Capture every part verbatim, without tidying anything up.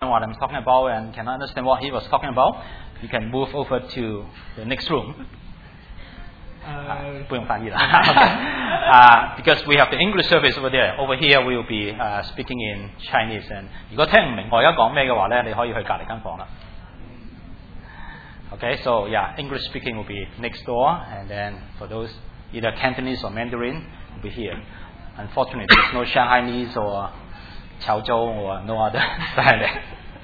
what I'm talking about and cannot understand what he was talking about, you can move over to the next room. 呃， 不用翻译啦。uh, because we have the English service over there. Over here we will be uh, speaking in Chinese. And 如果聽唔明我而家講咩嘅話咧，你可以去隔離間房啦。Okay, so yeah, English speaking will be next door, and then for those either Cantonese or Mandarin will be here. Unfortunately, there's no Shanghainese or Chaozhou or no other dialect.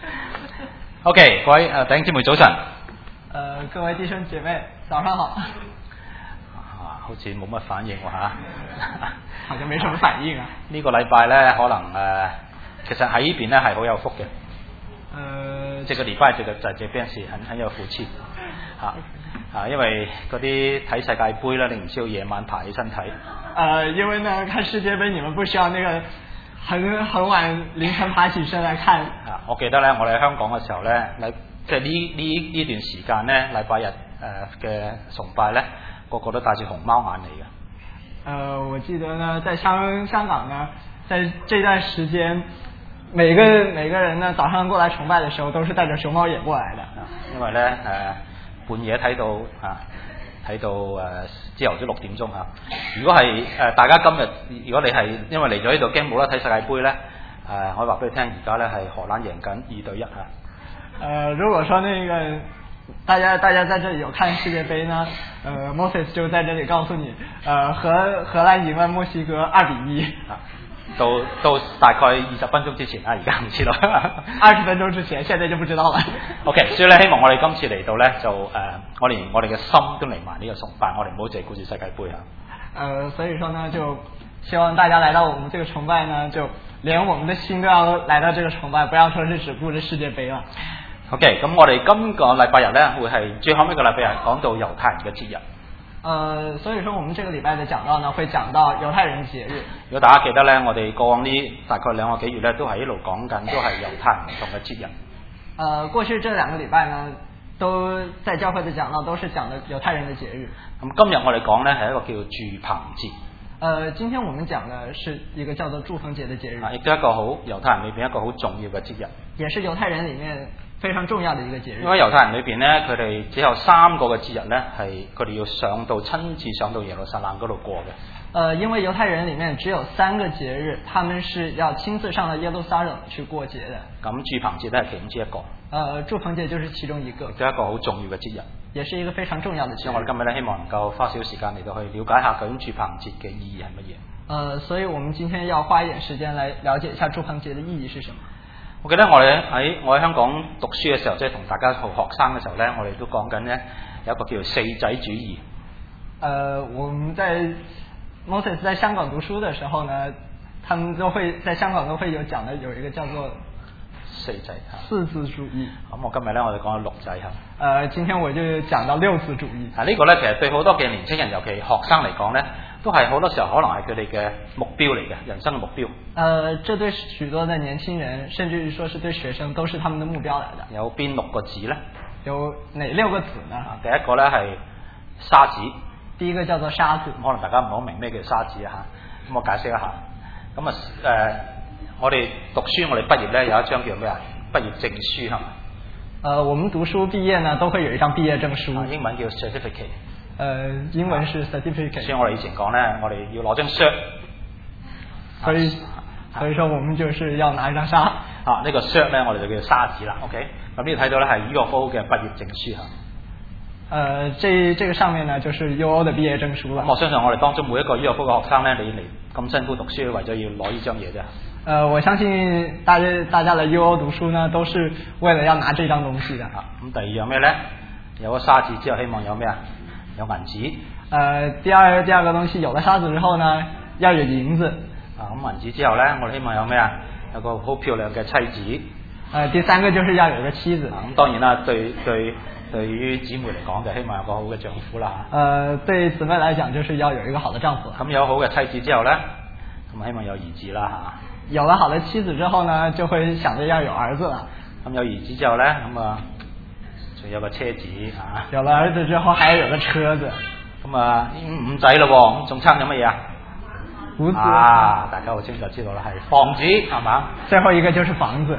OK， 各位誒弟兄姊妹早晨。 呃，各位弟兄姐妹早上好。 啊，好似冇乜反應喎嚇。 好像沒什麼反應啊。 呢個禮拜咧，可能誒、呃，其實喺呢邊咧係好有福嘅。 呃， 這個禮拜這個在這邊是很很有福氣嚇啊，因為嗰啲睇世界盃咧，你唔需要夜晚爬起身睇。 呃，因為呢看世界盃，你們不需要那個很很晚凌晨爬起身來看。 啊，我記得咧，我哋喺香港嘅時候咧，禮即係呢呢呢段時間咧，禮拜日誒嘅崇拜咧，個個都戴住熊貓眼嚟嘅。 呃，我記得呢，在香香港呢，在這段時間，每個每個人呢早上過來崇拜的時候，都是帶着熊貓眼過來的。 因為咧誒、呃、半夜睇到啊睇到誒朝頭早六點鐘嚇。如果係誒、呃、大家今日，如果你係因為嚟咗呢度驚冇得睇世界盃咧，誒、呃、我話俾你聽，而家咧係荷蘭贏緊二對一嚇。 呃，如果說那個大家大家在這裡有看世界盃呢，呃 Moses 就在這裡告訴你，呃荷荷蘭贏了墨西哥二比一。 啊，到到大概二十分鐘之前啊，而家唔知道。 二十分鐘之前，現在就不知道了。 OK， 所以咧，希望我哋今次嚟到咧，就誒、呃，我連我哋嘅心都嚟埋呢個崇拜，我哋唔好淨係顧住世界盃啊。 呃，所以說呢，就希望大家來到我們這個崇拜呢，就連我們的心都要來到這個崇拜，不要說是只顧着世界盃啦。 OK，咁我哋今個禮拜日咧，會係最後尾個禮拜日講到猶太人嘅節日。 呃，所以說我們這個禮拜的講道呢，會講到猶太人節日。 如果大家記得咧，我哋過往呢大概兩個幾月咧，都係一路講緊，都係猶太人唔同嘅節日。 呃，過去這兩個禮拜呢，都在教會的講道都是講的猶太人的節日。 咁今日我哋講咧係一個叫做住棚節。 呃，今天我們講的是一個叫做住棚節的節日。 啊，亦都係一個好猶太人裏邊一個好重要嘅節日。 也是猶太人裡面非常重要的一個節日。 因為猶太人裏邊咧，佢哋只有三個嘅節日咧，係佢哋要上到親自上到耶路撒冷嗰度過嘅。 呃，因為猶太人裡面只有三個節日，他們是要親自上到耶路撒冷去過節的。 咁住棚節都係其中之一個。 呃，住棚節就是其中一個。 亦都係一個好重要嘅節日。 也是一個非常重要的節日。 所以我哋今日咧，希望能夠花少少時間嚟到去了解下究竟住棚節嘅意義係乜嘢。 呃，所以我們今天要花一點時間來了解一下住棚節的意義是什麼。 我記得我哋喺我喺香港讀書嘅時候，即係同大家做學生嘅時候咧，我哋都講緊咧有一個叫做四仔主義。 呃，我們在 Moses 在香港讀書的時候呢，他們都會在香港都會有講的有一個叫做四仔四字主義。 咁我今日咧我哋講咗六仔嚇。 呃，今天我就講到六字主義。 啊，呢個咧其實對好多嘅年輕人，尤其學生嚟講咧，都係好多時候可能係佢哋嘅目標嚟嘅，人生嘅目標。呃， 這對許多的年輕人，甚至於說是對學生，都是他們的目標來的。 有邊六個字咧？ 有哪六個字呢？ 啊，第一個咧係沙子。 第一個叫做沙子。 可能大家唔好明咩叫沙子啊嚇，咁我解釋一下。咁啊誒，我哋讀書，我哋畢業咧有一張叫咩啊？畢業證書係嘛？ 呃，我們讀書畢業呢，都會有一張畢業證書。 啊、英文叫 certificate。 呃，英文是 certificate。 所以我哋以前講咧，我哋要攞張 cert。 所以，所以說我們就是要拿一張沙。 啊，呢個 cert 咧，我哋就叫沙子啦。OK，咁呢度睇到咧係 U of O 嘅畢業證書嚇。 呃，這這個上面呢，就是 U O 的畢業證書啦。 咁我相信我哋當中每一個 U of O 嘅學生咧，你嚟咁辛苦讀書，為咗要攞呢張嘢啫。 呃，我相信大家大家嚟 U O 讀書呢，都是為了要拿這張東西的。 啊，咁第二樣咩咧？有個沙子之後，希望有咩啊？有銀紙。 呃，第二第二個東西，有了沙子之後呢，要有銀子。 啊，咁銀紙之後咧，我哋希望有咩啊？有個好漂亮嘅妻子。 呃，第三個就是要有一個妻子。 啊，咁當然啦，對對對於姊妹嚟講，就希望有個好嘅丈夫啦。 呃，對姊妹來講，就是要有一個好的丈夫。 咁有好嘅妻子之後咧，咁希望有兒子啦嚇。 有了好的妻子之後呢，就會想着要有兒子啦。 咁有兒子之後咧，咁啊，仲有個車子啊。 有了兒子之後，還要有個車子。 咁啊，已經五仔咯喎，咁仲差咗乜嘢啊？ 五子啊，大家好清楚知道啦，係房子係嘛？ 最後一個就是房子。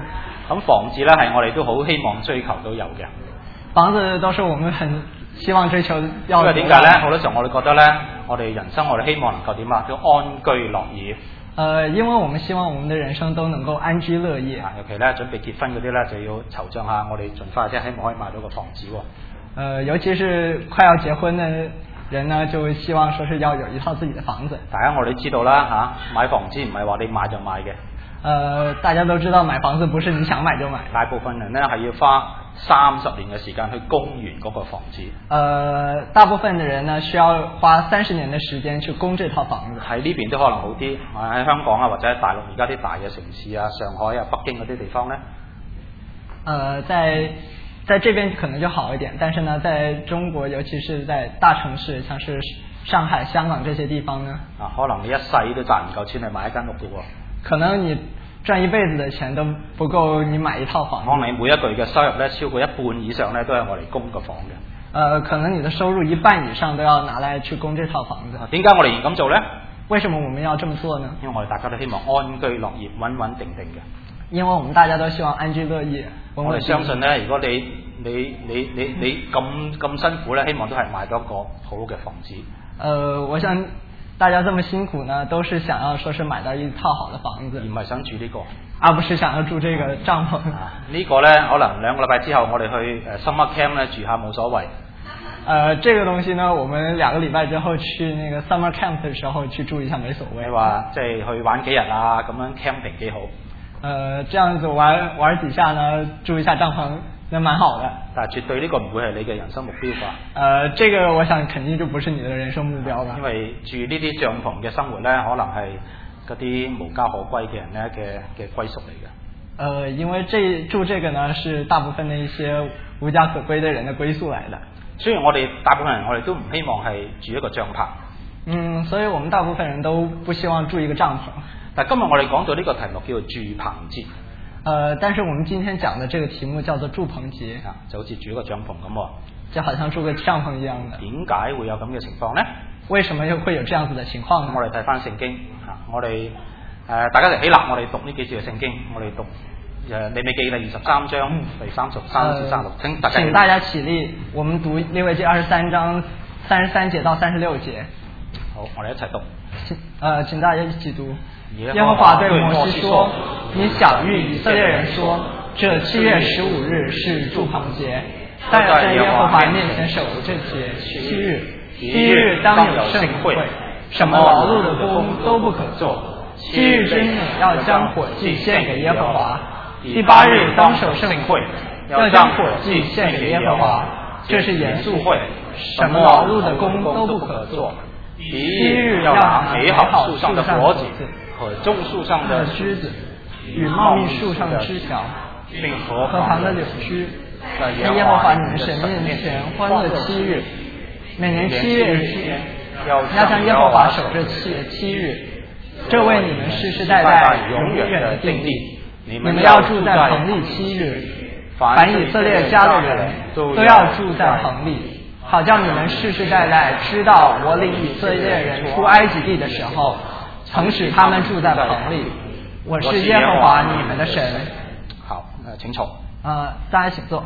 咁房子咧係我哋都好希望追求都有嘅。 房子都是我們很希望追求要。 因為點解咧？好多時候我哋覺得咧，我哋人生我哋希望能夠點啊？叫安居樂業。 呃，因為我們希望我們的人生都能夠安居樂業。 尤其咧準備結婚嗰啲咧，就要籌帳下，我哋盡快即係希望可以買到個房子喎。 呃，尤其是快要結婚的人呢，就希望說是要有一套自己的房子。 大家我哋知道啦嚇、啊，買房子唔係話你買就買嘅。 呃，大家都知道買房子不是你想買就買。 大部分人呢係要花三十年嘅時間去供完嗰個房子。 呃，大部分的人呢需要花三十年的時間去供這套房子。 喺呢邊都可能好啲，喺香港啊或者喺大陸而家啲大嘅城市啊，上海啊、北京嗰啲地方呢。 呃，在在這邊可能就好一點，但是呢，在中國，尤其是在大城市，像是上海、香港這些地方呢， 啊，可能你一世都賺唔夠錢去買一間屋嘅喎。 可能你賺一輩子的錢都不夠你買一套房子。 可能你每一個月嘅收入咧，超過一半以上咧，都係我嚟供個房嘅。 呃，可能你的收入一半以上都要拿來去供這套房子。 點解我哋要咁做呢？ 為什麼我們要這麼做呢？ 因為我哋大家都希望安居樂業、穩穩定定嘅。 因為我們大家都希望安居樂業。 我哋相信咧，如果你你你你你咁咁辛苦咧，希望都係買到一個好嘅房子。 呃，我想大家這麼辛苦呢，都是想要說是買到一套好的房子， 而唔係想住呢個， 而不是想要住這個帳篷。 啊這個、呢個咧，可能兩個禮拜之後，我哋去誒 summer camp 咧住下冇所謂。 呃，這個東西呢，我們兩個禮拜之後去那個 summer camp 的時候去住一下沒所謂。 你話即係去玩幾日啊？咁樣 camping 幾好。 呃，這樣子玩玩幾下呢，住一下帳篷，那蠻好的。 但係絕對呢個唔會係你嘅人生目標啩？ 呃，這個我想肯定就不是你的人生目標吧。 因為住呢啲帳篷嘅生活咧，可能係嗰啲無家可歸嘅人咧嘅嘅歸屬嚟嘅。 呃，因為這住這個呢，是大部分的一些無家可歸的人的歸宿來的。 雖然我哋大部分人我哋都唔希望係住一個帳篷。 嗯，所以我們大部分人都不希望住一個帳篷。 但今日我哋講到呢個題目叫做住棚節。 呃，但是我們今天講的這個題目叫做住棚節， 啊，就好似住一個帳篷咁喎。 就好像住個帳篷一樣的。 點解會有咁嘅情況呢？ 為什麼又會有這樣子的情況呢？ 我哋睇翻聖經啊，我哋誒、呃、大家嚟起立，我哋讀呢幾節嘅聖經，我哋讀誒利未記第二十三章第三十三至三十六，請大家請大家起立，我們讀利未記二十三章三十三節到三十六節。 好，我哋一齊讀。 請呃，請大家一起讀。 耶和華對摩西說： 你曉諭以色列人說，這七月十五日是住棚節，但要在耶和華面前守這節七日。七日當有盛會，什麼勞碌的工都不可做。七日之內要將火祭獻給耶和華。第八日當守盛會，要將火祭獻給耶和華。這是嚴肅會，什麼勞碌的工都不可做。 第一日要拿美好樹上的果子和棕樹上的枝子，與茂密樹上的枝條， 並河河旁的柳枝，在耶和華你們神面前歡樂七日。每年七月日要向耶和華守這七七日，這為你們世世代代永遠的定例。你們要住在棚裏七日，凡以色列家的人都要住在棚裏，好叫你們世世代代知道我領以色列人出埃及地的時候，曾使他們住在棚裏。我是耶和華你們的神。 好，誒請坐。 呃，大家請坐。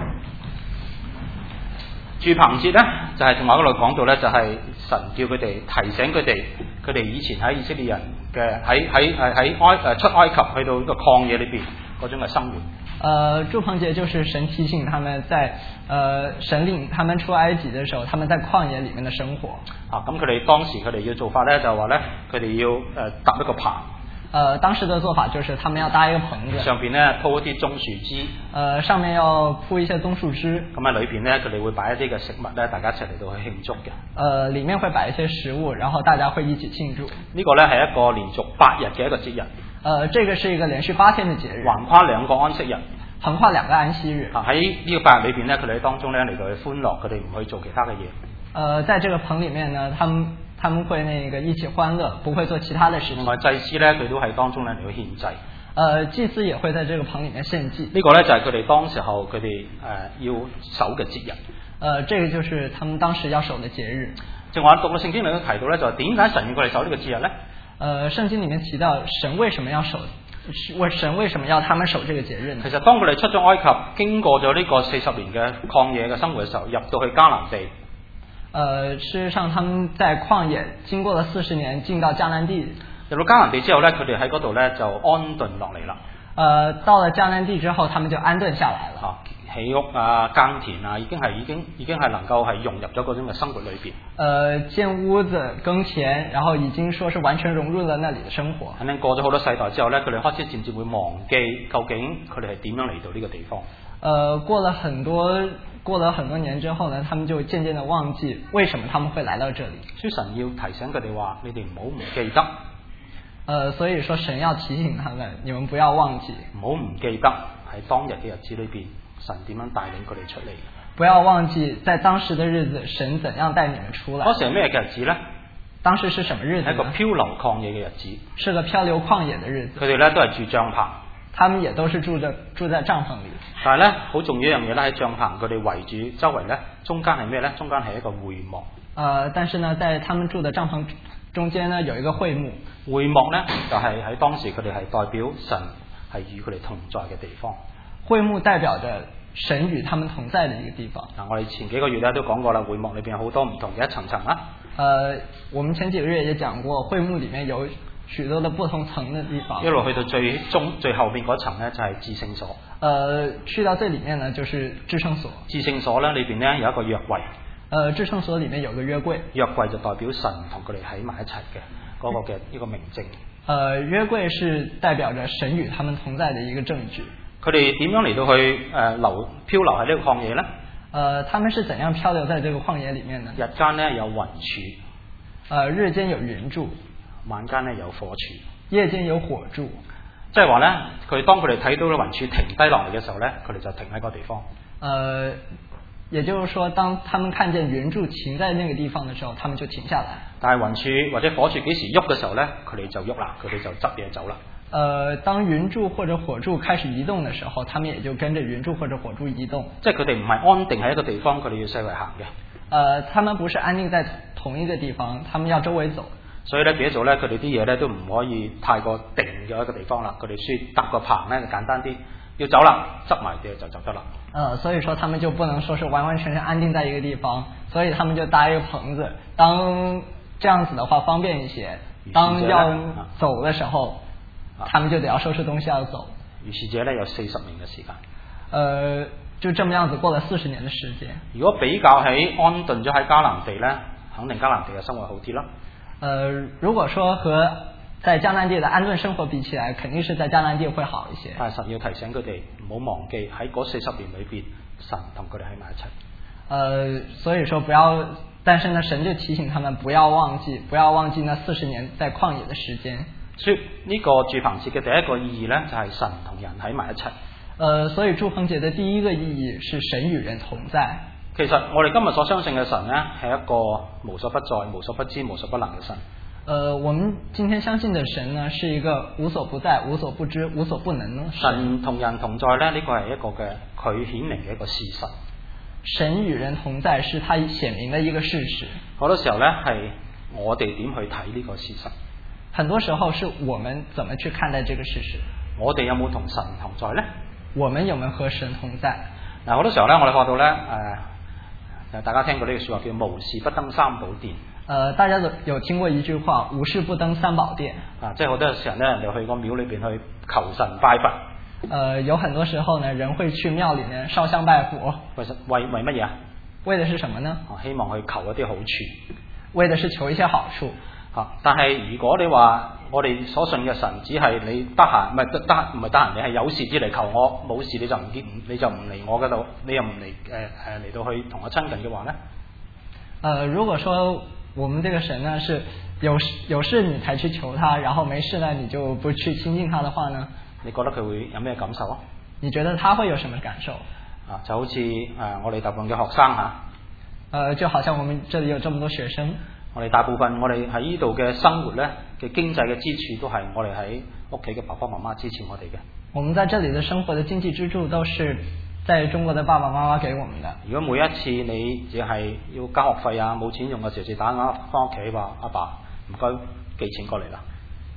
住棚節咧，就係同埋嗰度講到咧，就係、是、神叫佢哋提醒佢哋，佢哋以前喺以色列人嘅喺喺誒喺埃誒出埃及去到呢個曠野裏邊嗰種嘅生活。 呃，住棚節就是神提醒他們在，呃神領他們出埃及的時候，他們在曠野裏面的生活。 啊，咁佢哋當時佢哋要做法咧，就話咧，佢哋要誒搭、呃、一個棚。 呃，當時的做法就是他們要搭一個棚子， 上邊咧鋪一啲棕樹枝，呃， 上面要鋪一些棕樹枝。 咁喺裏邊咧，佢哋會擺一啲嘅食物咧，大家一齊嚟到去慶祝嘅。 呃，裡面會擺一些食物，然後大家會一起慶祝。 呢個咧係一個連續八日嘅一個節日。 呃，這個是一個連續八天嘅節日， 橫跨兩個安息日， 橫跨兩個安息日。 啊，喺呢個八日裏邊咧，佢哋喺當中咧嚟到去歡樂，佢哋唔去做其他嘅嘢。 呃，在這個棚裡面呢，他們他們會那個一起歡樂，不會做其他的事情。 另外祭司咧，佢都喺當中咧嚟到獻祭。 呃，祭司也會在這個棚裡面獻祭。 呢個咧就係佢哋當時候佢哋誒要守嘅節日。 呃，這個就是他們當時要守嘅節日。 正話讀到聖經裏面提到咧，就係點解神要佢哋守呢個節日咧？ 呃，聖經裡面提到神為什麼要守為神為什麼要他們守這個節日呢？ 其實當佢哋出咗埃及，經過咗呢個四十年嘅曠野嘅生活嘅時候，入到去迦南地。 呃，事實上，他們在曠野經過了四十年，進到迦南地。 入到迦南地之後咧，佢哋喺嗰度咧就安頓落嚟啦。 呃，到了迦南地之後，他們就安頓下來了。 啊，起屋啊，耕田啊，已經係已經已經係能夠係融入咗嗰種嘅生活裏邊。 呃，建屋子、耕田，然後已經說是完全融入了那裡的生活。 肯定過咗好多世代之後咧，佢哋開始漸漸會忘記究竟佢哋係點樣嚟到呢個地方。 呃，過了很多過了很多年之後呢，他們就漸漸的忘記為什麼他們會來到這裡。 所以神要提醒佢哋話：你哋唔好唔記得。 呃，所以說神要提醒他們，你們不要忘記， 唔好唔記得喺當日嘅日子裏邊，神點樣帶領佢哋出嚟。 不要忘記在當時的日子，神怎樣帶你們出來。 嗰時係咩嘅日子呢？ 當時是什麼日子呢？ 係一個漂流曠野嘅日子。 是個漂流曠野的日子。 佢哋咧都係住帳篷。 他們也都是住着住在帳篷裏。 但係咧，好重要一樣嘢咧，喺帳篷佢哋圍住周圍咧，中間係咩咧？中間係一個會幕。 呃，但是呢，在他們住的帳篷中間呢，有一個會幕。 會幕咧就係、是、喺當時佢哋係代表神係與佢哋同在嘅地方。 會幕代表着神與他們同在的一個地方。 嗱，我哋前幾個月咧都講過啦，會幕裏邊有好多唔同嘅一層層啦。 呃，我們前幾個月也講過，會幕裏面有許多的不同層的地方。 一路去到最終最後面嗰層咧就係至聖所。 呃，去到最裏面呢，就是至聖所。 至聖所咧裏邊咧有一個約櫃。 呃，至聖所裏面有個約櫃。 約櫃就代表神同佢哋喺埋一齊嘅嗰個嘅呢個明證。 呃，約櫃是代表着神與他們同在的一個證據。 佢哋點樣嚟到去誒流漂流喺呢個曠野呢？ 呃，他們是怎樣漂流在這個曠野裏面呢？ 日間呢有雲柱， 呃，日間有雲柱， 晚間呢有火柱， 夜間有火柱。 即係話呢，佢當佢哋睇到個雲柱停低落嚟嘅時候呢，佢哋就停喺個地方。 呃，也就是說，當他們看見雲柱停在那個地方的時候，他們就停下來。 但係雲柱或者火柱幾時喐嘅時候呢，佢哋就喐啦，佢哋就執嘢走啦。 呃，當雲柱或者火柱開始移動的時候，他們也就跟着雲柱或者火柱移動。 即係佢哋唔係安定喺一個地方，佢哋要四圍行嘅。 呃，他們不是安定在同一個地方，他們要周圍走。 所以咧，變咗做咧，佢哋啲嘢咧都唔可以太過定咗一個地方啦。佢哋需搭個棚咧就簡單啲，要走啦，執埋啲就走得啦。呃， 所以說他們就不能說是完完全全安定在一個地方，所以他們就搭一個棚子。當這樣子的話方便一些，當要走的時候。他們就得要收拾東西要走。 於是者咧有四十年嘅時間。 呃，就這麼樣子過了四十年的時間。 如果比較喺安頓咗喺迦南地咧，肯定迦南地嘅生活好啲啦。 呃，如果說和在迦南地的安頓生活比起來，肯定是在迦南地會好一些。 但係神要提醒佢哋唔好忘記喺嗰四十年裏邊，神同佢哋喺埋一齊。 呃，所以說不要，但是呢，神就提醒他們不要忘記，不要忘記那四十年在曠野的時間。 所以呢個住棚節嘅第一個意義呢，就係神同人喺埋一齊。 呃，所以住棚節的第一個意義是神與人同在。 其實我哋今日所相信嘅神呢，係一個無所不在、無所不知、無所不能嘅神。 呃，我們今天相信的神呢，是一個無所不在、無所不知、無所不能呢。 神同人同在呢，呢個係一個嘅佢顯明嘅一個事實。 神與人同在是他顯明的一個事實。 好多時候呢，係我哋點去睇呢個事實。 很多時候是我們怎麼去看待這個事實。 我哋有冇同神同在呢？ 我們有沒有和神同在？ 嗱，好多時候呢，我哋發到呢，誒、呃，大家聽過呢句說話叫無事不登三寶殿。 呃，大家都有聽過一句話，無事不登三寶殿。 啊，即係好多時候呢，人哋去個廟裏邊去求神拜佛。 呃，有很多時候呢，人會去廟裏面燒香拜佛。 為為為乜嘢啊？ 為的是什麼呢？ 希望去求一啲好處。 為的是求一些好處。 啊！但係如果你話我哋所信嘅神只係你得閒，唔係得得唔係得閒，你係有事至嚟求我，冇事你就唔見，你就唔嚟我嗰度，你又唔嚟誒誒嚟到去同我親近嘅話呢？ 呃，如果說我們這個神呢是有有事你才去求他，然後沒事呢你就不去親近他的話呢？ 你覺得佢會有咩感受啊？ 你覺得他會有什麼感受？ 啊，就好似誒、呃、我哋大部分嘅學生嚇。 呃，就好像我們這裡有這麼多學生。 我哋大部分我哋喺呢度嘅生活呢嘅經濟嘅支柱都係我哋喺屋企嘅爸爸媽媽支持我哋嘅。 我們在這裡的生活的經濟支柱都是在中國的爸爸媽媽給我們的。 如果每一次你只係要交學費啊冇錢用嘅時候，就打電話翻屋企話阿爸唔該寄錢過嚟啦。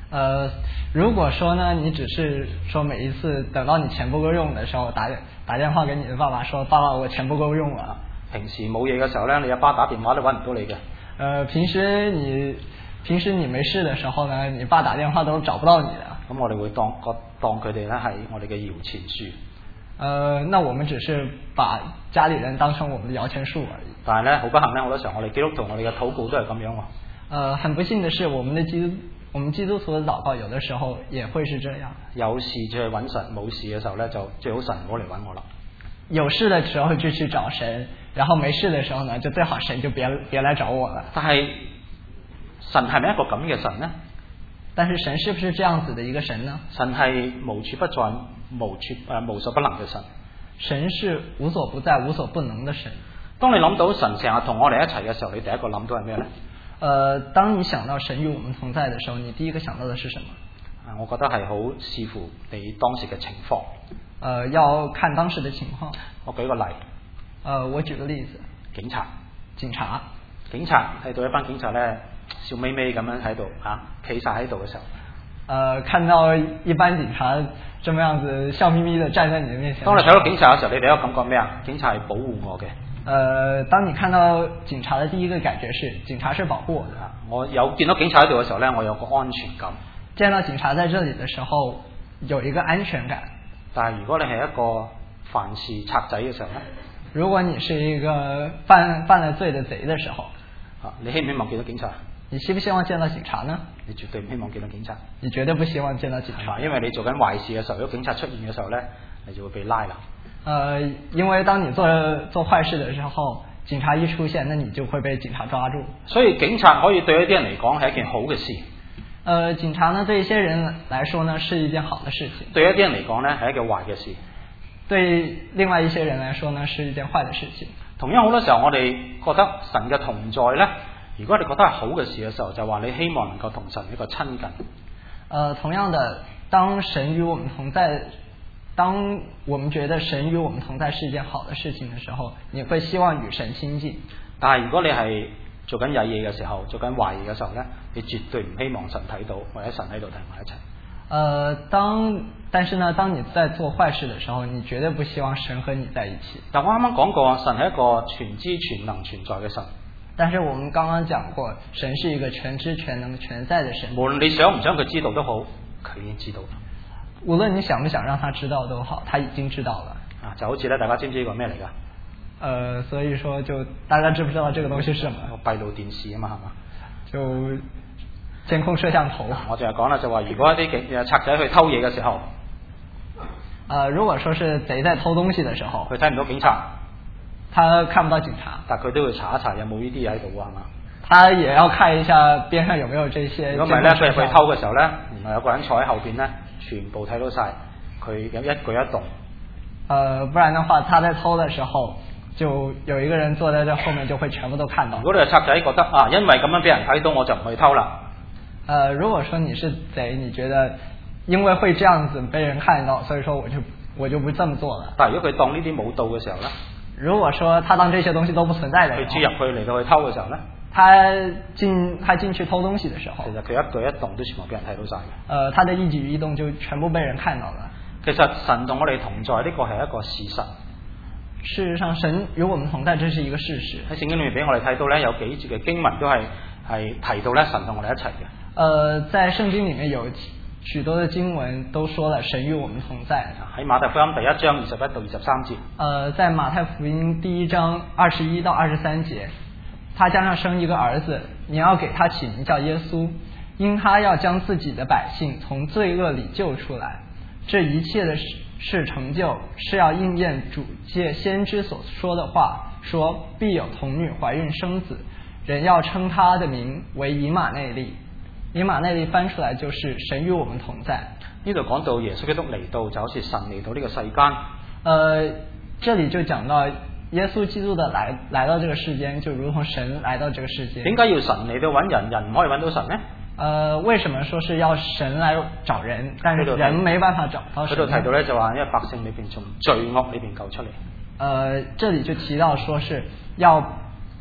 呃，如果說呢，你只是說每一次等到你錢不夠用的時候，打打電話給你的爸爸說，爸爸我錢不夠用了。 平時冇嘢嘅時候呢，你阿爸打電話都揾唔到你嘅。 呃，平時你平時你沒事的時候呢，你爸打電話都找不到你的。 咁我哋會當當佢哋咧係我哋嘅搖錢樹。 呃，那我們只是把家裏人當成我們的搖錢樹而已。 但係咧，好不幸咧，好多時候我哋基督徒我哋嘅禱告都係咁樣喎。 呃，很不幸的是，我們的基督我們基督徒的禱告有的時候也會是這樣。有事就去揾神，冇事嘅時候咧就最好神唔好嚟揾我啦。有事的時候就去找神，然後沒事的時候呢，就最好神就別別來找我了。但係神係咪一個咁嘅神呢？但是神是不是這樣子的一個神呢？神係無處不在、無處誒、呃、無所不能嘅神。神是無所不在、無所不能的神。當你諗到神成日同我哋一齊嘅時候，你第一個諗到係咩呢？呃，當你想到神與我們同在的時候，你第一個想到的是什麼？啊，我覺得係好視乎你當時嘅情況。呃，要看當時的情況。我舉個例。呃，我舉個例子。警察。警察。警察睇到一班警察呢，笑眯眯咁樣喺度啊，企晒喺度嘅時候。呃，看到一班警察這麼樣子笑眯眯的站在你的面前。當你睇到警察嘅時候，你第一個感覺咩啊？警察係保護我嘅。呃，當你看到警察的第一個感覺是，警察是保護我的。我有見到警察喺度嘅時候呢，我有個安全感。見到警察在這裡的時候，有一個安全感。但係如果你係一個犯事賊仔嘅時候呢？如果你是一個犯犯了罪的賊的時候，啊，你希唔希望見到警察？你希不希望見到警察呢？你絕對唔希望見到警察。你絕對不希望見到警察，因為你做緊壞事嘅時候，如果警察出現嘅時候呢，你就會被拉啦。呃，因為當你做做壞事的時候，警察一出現，那你就會被警察抓住。所以警察可以對一啲人嚟講係一件好嘅事。呃，警察呢對一些人來說呢是一件好的事情。對一啲人嚟講呢係一件壞嘅事。對另外一些人來說呢是一件壞的事情。同樣好多時候我哋覺得神嘅同在呢，如果你覺得係好嘅事嘅時候，就話你希望能夠同神一個親近。呃，同樣的，當神與我們同在。當我們覺得神與我們同在是一件好的事情的時候，你會希望與神親近。但係如果你係做緊曳嘢嘅時候，做緊壞嘢嘅時候呢，你絕對唔希望神睇到，或者神喺度同埋一齊。呃，當但是呢，當你在做壞事的時候，你絕對不希望神和你在一起。但我啱啱講過，神係一個全知全能存在嘅神。但是我們剛剛講過，神是一個全知全能全在的神。無論你想唔想佢知道都好，佢已經知道。無論你想不想讓他知道都好，他已經知道了。啊，就好似咧，大家知唔知呢個咩嚟噶？呃，所以說就大家知不知道這個東西是什麼？閉路電視啊嘛，係嘛？就監控攝像頭。我淨係講啦，就話如果一啲警賊仔去偷嘢嘅時候，呃，如果說是賊在偷東西嘅時候，佢睇唔到警察，他看不到警察，但佢都會查一查有冇呢啲嘢喺度啊嘛。他也要看一下邊上有沒有這些。如果唔係咧，佢入去偷嘅時候咧，原來有個人坐喺後邊咧。全部睇到晒佢有一舉一動。呃，不然的話，他在偷的時候，就有一個人坐在這後面，就會全部都看到。如果你係賊仔，覺得啊，因為咁樣俾人睇到，我就唔去偷啦。呃，如果說你是賊，你覺得因為會這樣子被人看到，所以說我就我就不這麼做了。但係如果佢當呢啲冇到嘅時候呢？如果說他當這些東西都不存在的時候，佢追入去嚟到去偷嘅時候呢？他進他進去偷東西的時候，其實佢一舉一動都全部俾人睇到晒嘅。呃，他的一舉一動就全部被人看到了。其實神同我哋同在呢個係一個事實。事實上，神與我們同在，這是一個事實。喺聖經裏面俾我哋睇到呢，有幾節嘅經文都係係提到呢神同我哋一齊嘅。呃，在聖經裏面有許多的經文都說了神與我們同在。喺馬太福音第一章二十一到二十三節。呃，在馬太福音第一章二十一到二十三節。他將要生一個兒子，你要給他起名叫耶穌，因他要將自己的百姓從罪惡裏救出來。這一切的事成就，是要應驗主借先知所說的話，說必有童女懷孕生子，人要稱他的名為以馬內利。以馬內利翻出來就是神與我們同在。呢度講到耶穌基督嚟到，就好似神嚟到呢個世間。呃，這裏就講到。耶穌基督的來來到這個世間，就如同神來到這個世界。點解要神嚟到揾人，人唔可以揾到神呢？呃，為什麼說是要神來找人，但是人沒辦法找到神？佢度提到咧就話，因為百姓裏邊從罪惡裏邊救出嚟。呃，這裏就提到說是要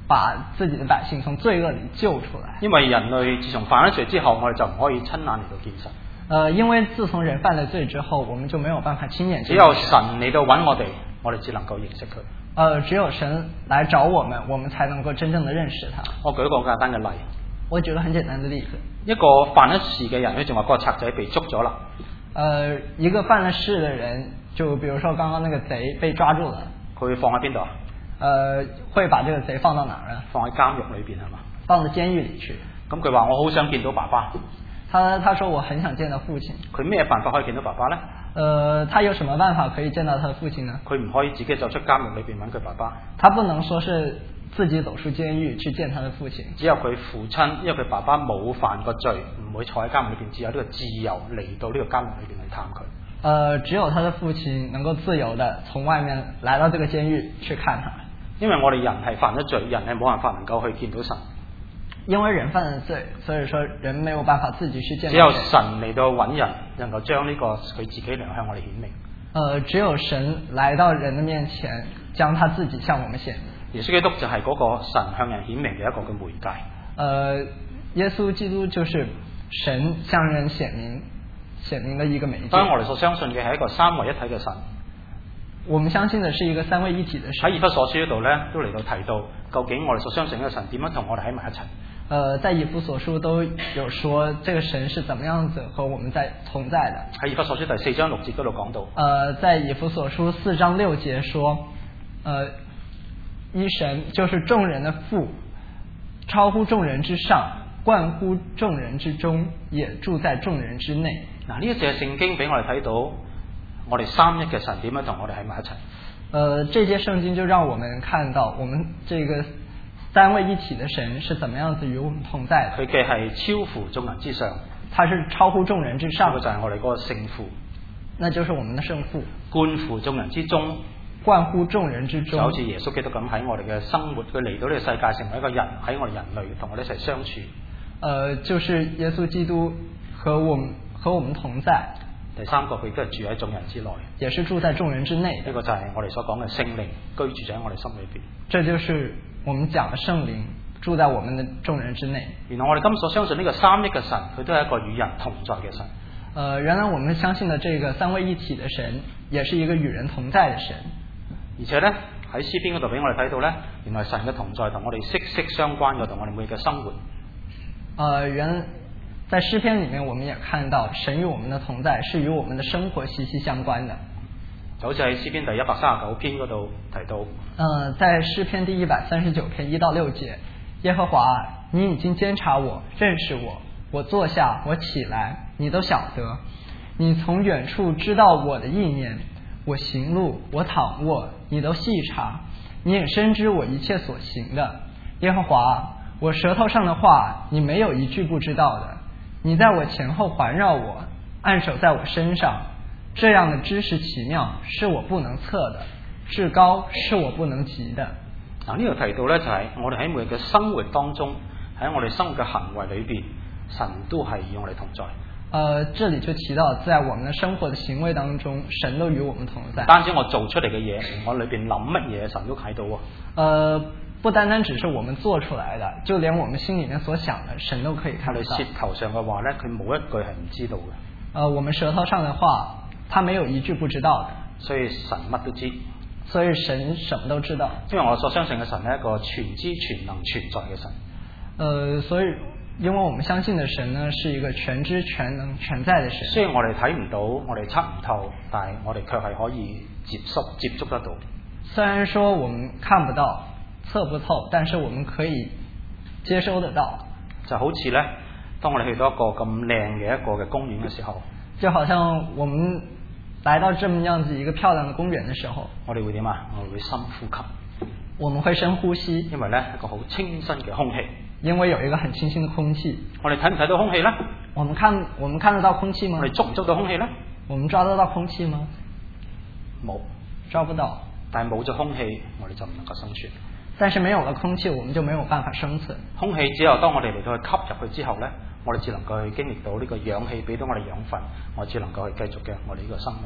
把自己的百姓從罪惡裏救出來。 因為人類自從犯咗罪之後，我哋就唔可以親眼嚟到見神。 呃，因為自從人犯了罪之後，我們就沒有辦法親眼見神。 只有神嚟到揾我哋，我哋只能夠認識佢。 呃，只有神來找我們，我們才能夠真正的認識他。 我舉一個簡單嘅例。 我舉個很簡單的例子。 一個犯咗事嘅人，佢仲話個賊仔被捉咗啦。 呃，一個犯了事的人，就比如說剛剛那個賊被抓住了， 佢會放喺邊度啊？ 呃，會把這個賊放到哪兒啊？ 放喺監獄裏邊係嘛？ 放到監獄裏去。 咁佢話我好想見到爸爸。 他他說我很想見到父親。 佢咩辦法可以見到爸爸呢？ 呃，他有什麼辦法可以見到他的父親呢？ 佢唔可以自己走出監獄裏邊揾佢爸爸。 他不能說是自己走出監獄去見他的父親。 只有佢父親，因為佢爸爸冇犯過罪，唔會坐喺監獄裏邊，只有呢個自由嚟到呢個監獄裏邊去探佢。 呃，只有他的父親能夠自由地從外面來到這個監獄去看他。 因為我哋人係犯咗罪，人係冇辦法能夠去見到神。 因為人犯了罪，所以說人沒有辦法自己去見到神。 只有神嚟到揾人，能夠將呢個佢自己嚟向我哋顯明。 呃，只有神來到人的面前，將他自己向我們顯明。 耶穌基督就係嗰個神向人顯明嘅一個嘅媒介。 呃，耶穌基督就是神向人顯明顯明的一個媒介。 當然我哋所相信嘅係一個三位一體嘅神。 我們相信的是一個三位一體的神。 喺以弗所書嗰度咧，都嚟到提到究竟我哋所相信嘅神點樣同我哋喺埋一齊。 呃，在以弗所書都有說，這個神是怎麼樣子和我們在同在的。 喺以弗所書第四章六節嗰度講到。 呃，在以弗所書四章六節說，呃，一神就是眾人的父，超乎眾人之上，貫乎眾人之中，也住在眾人之內。 嗱，呢一節聖經俾我哋睇到，我哋三一嘅神點樣同我哋喺埋一齊。 呃，這節聖經就讓我們看到，我們這個三位一體的神是怎麼樣子與我們同在的。 佢嘅係超乎眾人之上， 他是超乎眾人之上。 呢個就係我哋嗰個聖父， 那就是我們的聖父。 貫乎眾人之中， 貫乎眾人之中， 就好似耶穌基督咁喺我哋嘅生活，佢嚟到呢個世界成為一個人，喺我哋人類同我哋一齊相處。 呃，就是耶穌基督和我們和我們同在。 第三個，佢都係住喺眾人之內， 也是住在眾人之內。 呢個就係我哋所講嘅聖靈居住喺我哋心裏邊。 這就是我們講嘅聖靈住在我們的眾人之內。 原來我哋今所相信呢個三一嘅神，佢都係一個與人同在嘅神。 呃，原來我們相信的這個三位一體的神，也是一個與人同在的神。 而且呢，喺詩篇嗰度俾我哋睇到呢，原來神嘅同在同我哋息息相關嘅，同我哋每日嘅生活。 呃，原在詩篇裏面，我們也看到神與我們的同在是與我們的生活息息相關的。 就好似喺詩篇第一百三十九篇嗰度提到。 呃，在詩篇第一百三十九篇一到六節，耶和華，你已經監察我，認識我，我坐下，我起來，你都曉得。你從遠處知道我的意念，我行路，我躺臥，你都細察。你也深知我一切所行的。耶和華，我舌頭上的話，你沒有一句不知道的。你在我前後環繞我，按手在我身上。這樣的知識奇妙，是我不能測的，至高是我不能及的。 嗱，呢度提到呢，就係我哋喺每日嘅生活當中，喺我哋生活嘅行為裏邊，神都係與我哋同在。 呃，這裏就提到，在我們的生活的行為當中，神都與我們同在。 唔單止我做出嚟嘅嘢，我裏邊諗乜嘢，神都睇到啊。 呃，不單單只是我們做出來的，就連我們心裏面所想的，神都可以看得到。 我哋舌頭上嘅話呢，佢冇一句係唔知道嘅。 呃，我們舌頭上的話，他沒有一句不知道的。 所以神乜都知。 所以神什麼都知道。 因為我所相信嘅神係一個全知全能存在嘅神。 呃，所以因為我們相信的神呢，是一個全知全能全在的神。 雖然我哋睇唔到，我哋測唔透，但係我哋卻係可以接觸接觸得到。 雖然說我們看不到、測不透，但是我們可以接收得到。 就好似呢，當我哋去到一個咁靚嘅一個嘅公園嘅時候， 就好像我們來到這麼樣子一個漂亮的公園的時候， 我哋會點啊？我哋會深呼吸。 我們會深呼吸， 因為呢一個好清新嘅空氣。 因為有一個很清新的空氣。 我哋睇唔睇到空氣呢？ 我們看，我們看得到空氣嗎？ 我哋捉唔捉到空氣呢？ 我們抓得到空氣嗎？ 冇， 抓不到。 但係冇咗空氣，我哋就唔能夠生存。 但是沒有了空氣，我們就沒有辦法生存。 空氣只有當我哋嚟到去吸入去之後呢，我哋只能夠去經歷到呢個氧氣俾到我哋養分，我只能夠去繼續嘅我哋呢個生命。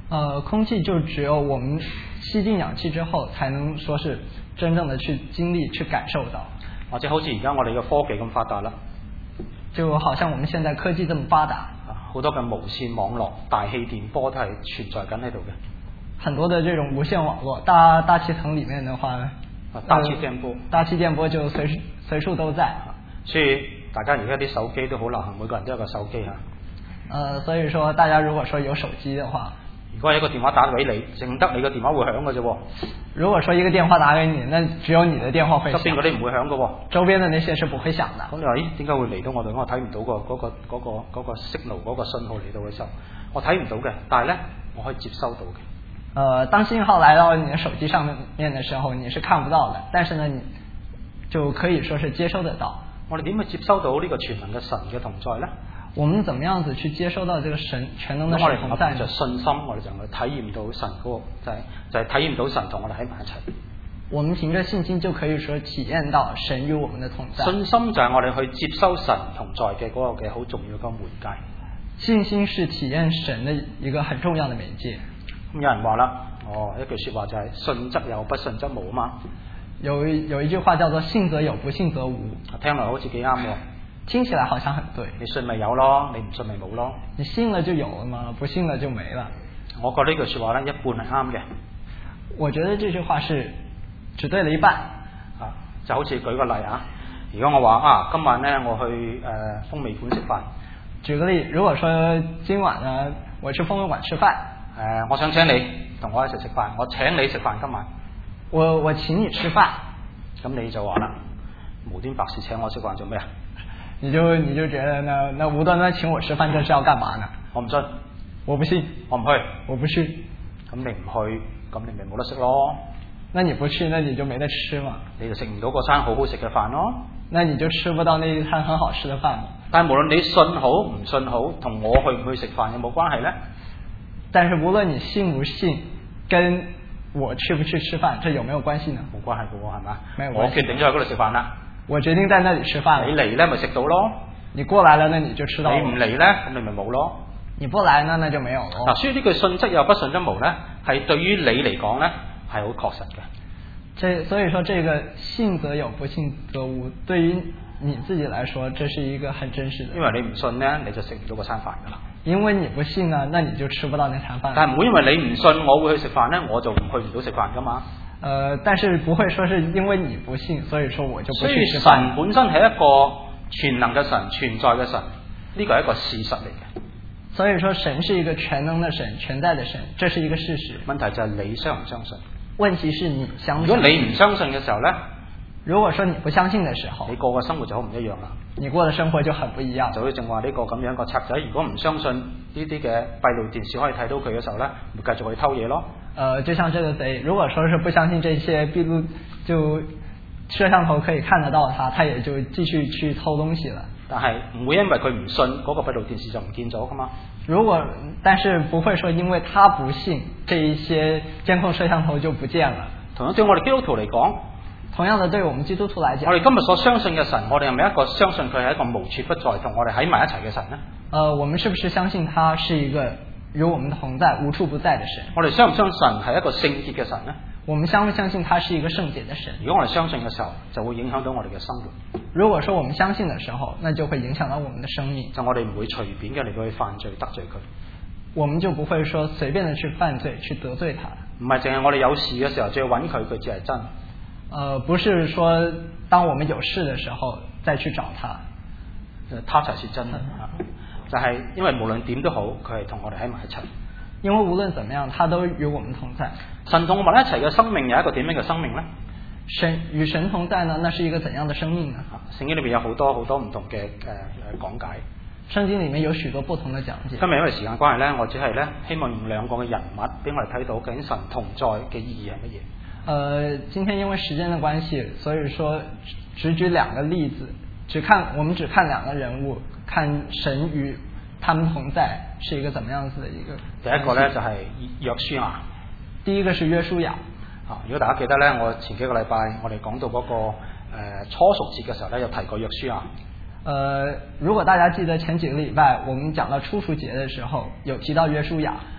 呃，空氣就只有我們吸進氧氣之後，才能說是真正的去經歷、去感受到。 或者好似而家我哋嘅科技咁發達啦， 就好像我們現在科技這麼發達， 好多嘅無線網絡、大氣電波都係存在緊喺度嘅。 很多的這種無線網絡、大大氣層裡面的話， 大氣電波， 大氣電波就隨隨處都在。 所以大家而家啲手機都好流行，每個人都有個手機嚇。 呃，所以說大家如果說有手機的話， 如果有一個電話打俾你，淨得你個電話會響嘅啫喎。 如果說一個電話打給你，那只有你的電話會響。 側邊嗰啲唔會響嘅喎。 周邊的那些是不會響的。 咁你話咦？點解會嚟到我度？我睇唔到個嗰個嗰個嗰個 signal 嗰個信號嚟到嘅時候，我睇唔到嘅，但係咧我可以接收到嘅。 呃，當信號來到你的手機上面的時候，你是看不到的，但是呢，你就可以說是接收得到。 我哋點去接收到呢個全能嘅神嘅同在咧？ 我們怎麼樣子去接收到這個神全能的神同在呢？ 就信心，我哋就去體驗到神嗰個，就係就係體驗到神同我哋喺埋一齊。 我們憑着信心就可以說體驗到神與我們的同在。 信心就係我哋去接收神同在嘅嗰個嘅好重要嘅媒介。 信心是體驗神的一個很重要的媒介。 咁有人話啦，哦，一句說話就係信則有，不信則無啊嘛。 有有一句話叫做信則有，不信則無。 聽落好似幾啱喎。 聽起來好像很對。 你信咪有咯，你唔信咪冇咯。 你信了就有了嘛，不信了就沒了。 我覺得呢句說話咧，一半係啱嘅。 我覺得這句話是只對了一半。 啊，就好似舉個例啊，如果我話啊，今晚咧我去誒、呃、風味館食飯。 舉個例，如果說今晚呢，我去風味館吃飯。誒、 呃，我想請你同我一齊食飯，我請你食飯今晚。 我我請你吃飯。 咁你就話啦，無端白事請我食飯做咩啊？ 你就你就覺得呢？那無端端請我吃飯，這是要幹嘛呢？ 我唔信， 我不信， 我唔去， 我不去。 咁你唔去，咁你咪冇得食咯。 那你不去，那你就沒得吃嘛。 你就食唔到嗰餐好好食嘅飯咯。 那你就吃不到那一餐很好吃的飯嘛。 但係無論你信好唔信好，同我去唔去食飯有冇關係呢？ 但是無論你信不信，跟我去不去吃飯，這有沒有關係呢？ 冇關係嘅喎，係嘛？ 沒有關係。 我決定咗去嗰度食飯啦。 我決定在那裡吃飯。 你嚟咧咪食到咯。 你過來了，那你就吃到。 你唔嚟咧，咁你咪冇咯。 你不來呢，那就沒有咯。 嗱，所以呢句信則有，不信則無咧，係對於你嚟講咧係好確實嘅。 這所以說，這個信則有，不信則無，對於你自己來說，這是一個很真實的。 因為你唔信咧，你就食唔到嗰餐飯噶啦。 因為你不信呢，那你就吃不到那餐飯。 但係唔會因為你唔信我會去食飯咧，我就唔去唔到食飯噶嘛。 呃，但是不會說是因為你不信，所以說我就不去吃飯。 所以神本身係一個全能嘅神，存在嘅神，呢個係一個事實嚟嘅。 所以說神是一個全能的神，存在的神，這是一個事實。 問題就係你相唔相信？ 問題是你相信。 如果你唔相信嘅時候咧， 如果說你不相信嘅時候， 你過嘅生活就好唔一樣啦。 你過嘅生活就很不一樣。 就好似正話呢個咁樣個賊仔，如果唔相信呢啲嘅閉路電視可以睇到佢嘅時候咧，咪繼續去偷嘢咯。呃， 就像這個賊，如果說是不相信這些閉路就攝像頭可以看得到他，他也就繼續去偷東西了。 但係唔會因為佢唔信嗰個閉路電視就唔見咗噶嘛。 如果但是不會說因為他不信，這一些監控攝像頭就不見了。 同樣對我哋基督徒嚟講， 同樣的對我們基督徒來講， 我哋今日所相信嘅神，我哋係咪一個相信佢係一個無處不在，同我哋喺埋一齊嘅神呢？ 呃，我們是不是相信他是一個與我們同在、無處不在的神？ 我哋相唔相信神係一個聖潔嘅神呢？ 我們相不相信他是一個聖潔的神？ 如果我哋相信嘅時候，就會影響到我哋嘅生活。 如果說我們相信的時候，那就會影響到我們的生命。 就我哋唔會隨便嘅嚟到去犯罪得罪佢。 我們就不會說隨便的去犯罪去得罪他。 唔係淨係我哋有事嘅時候，就要揾佢，佢只係真。 呃，不是說當我們有事的時候再去找他， 他才是真的。就係因為無論點都好，佢係同我哋喺埋一齊。 因為無論怎麼樣，他都與我們同在。 神同我們一齊嘅生命有一個點樣嘅生命呢？ 神與神同在呢，那是一個怎樣的生命呢？ 聖經裏面有好多好多唔同嘅誒誒講解。 聖經裏面有許多不同的講解。 今日因為時間關係呢，我只係呢希望用兩個嘅人物俾我哋睇到究竟神同在嘅意義係乜嘢。 呃，今天因為時間的關係，所以說只舉兩個例子，只看我們只看兩個人物，看神與他們同在是一個怎麼樣子的一個。 第一個呢，就係約書亞。 第一個是約書亞。 啊，如果大家記得呢，我前幾個禮拜我哋講到嗰、那個誒、呃、初熟節嘅時候呢，有提過約書亞。 呃，如果大家記得前幾個禮拜我們講到初熟節的時候，有提到約書亞。 啊，